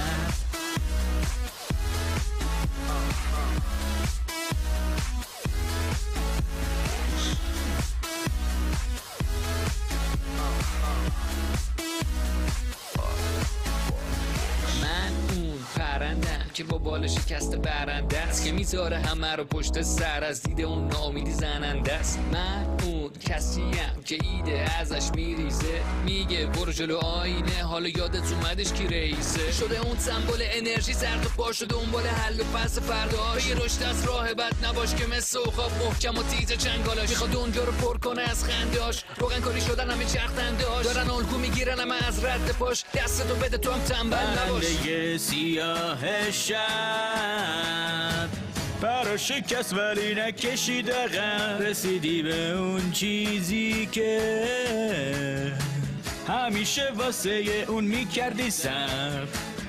که با بال شکست برنده است که میذاره همه رو پشت سر از دید اون ناامیدی زننده است. من اون کسیم که ایده ازش میریزه، میگه برو جلو آینه، حالا یادت اومدش کی رئیسه. شده اون سمبل انرژی زرد و پا شده دنبال حل و پس فردا. یه رشد از راه بد نباش که مثل خواب محکم و تیز چنگالاش. میخواد اونجا رو پر کنه از خندهاش، روغن کاری شدن همه چرخنده هاش. دارن الگو میگیرن همه از رد پاش، دستتو بده تو هم تنبل نباش. پرنده سیاه شب پرا شکست ولی نکشید عقب، رسیدی به اون چیزی که همیشه واسه اون میکردی سب.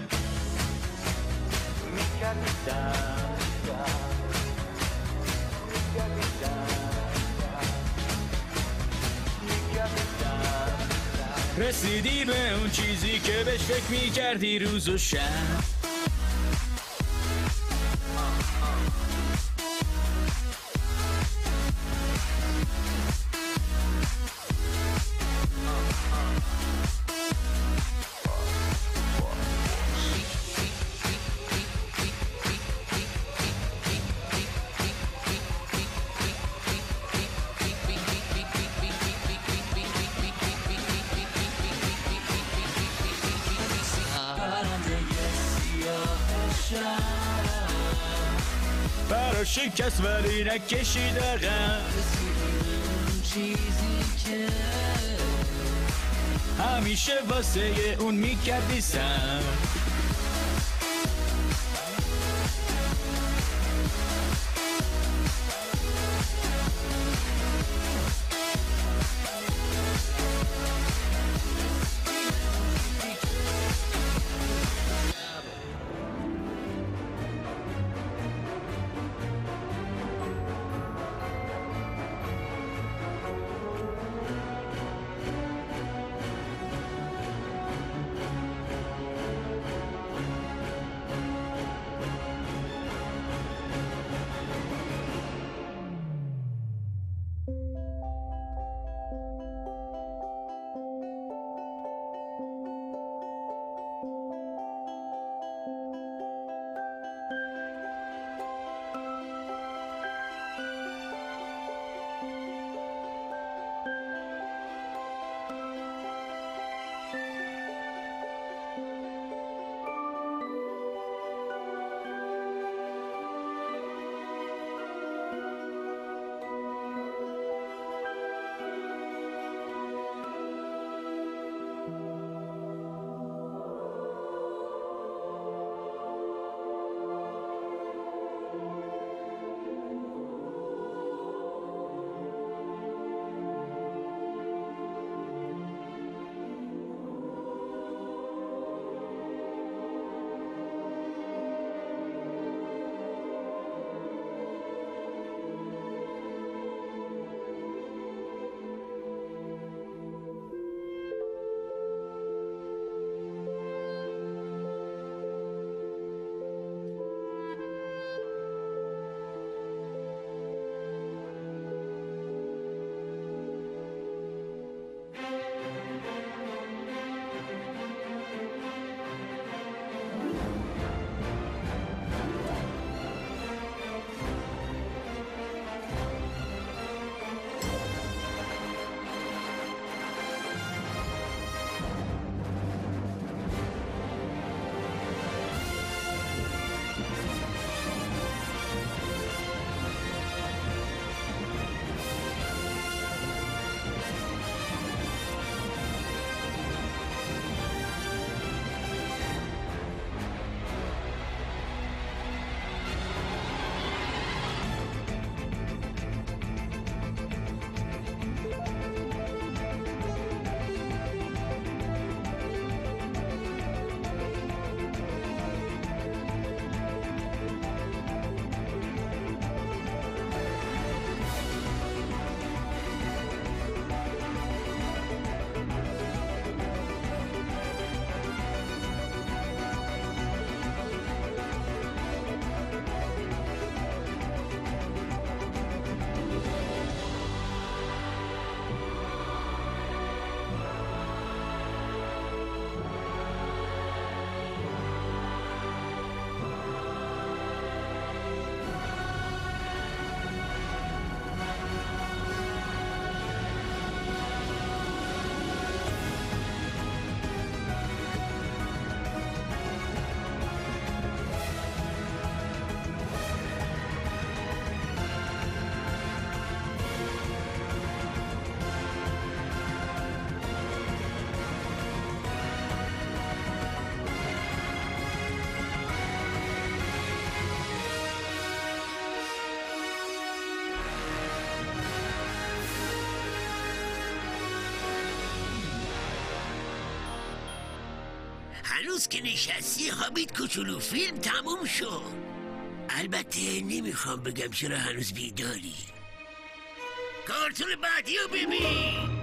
رسیدی به اون چیزی که بهش فکر میکردی روز و شب. پرا شکست ولی نکشید عقب، چیزی که همیشه واسه اون میکردی سب. هنوز که نشستی هابیت کوچولو فیلم تموم شد. البته نمیخوام بگم چرا هنوز بیداری. کارتون بعدی رو ببین.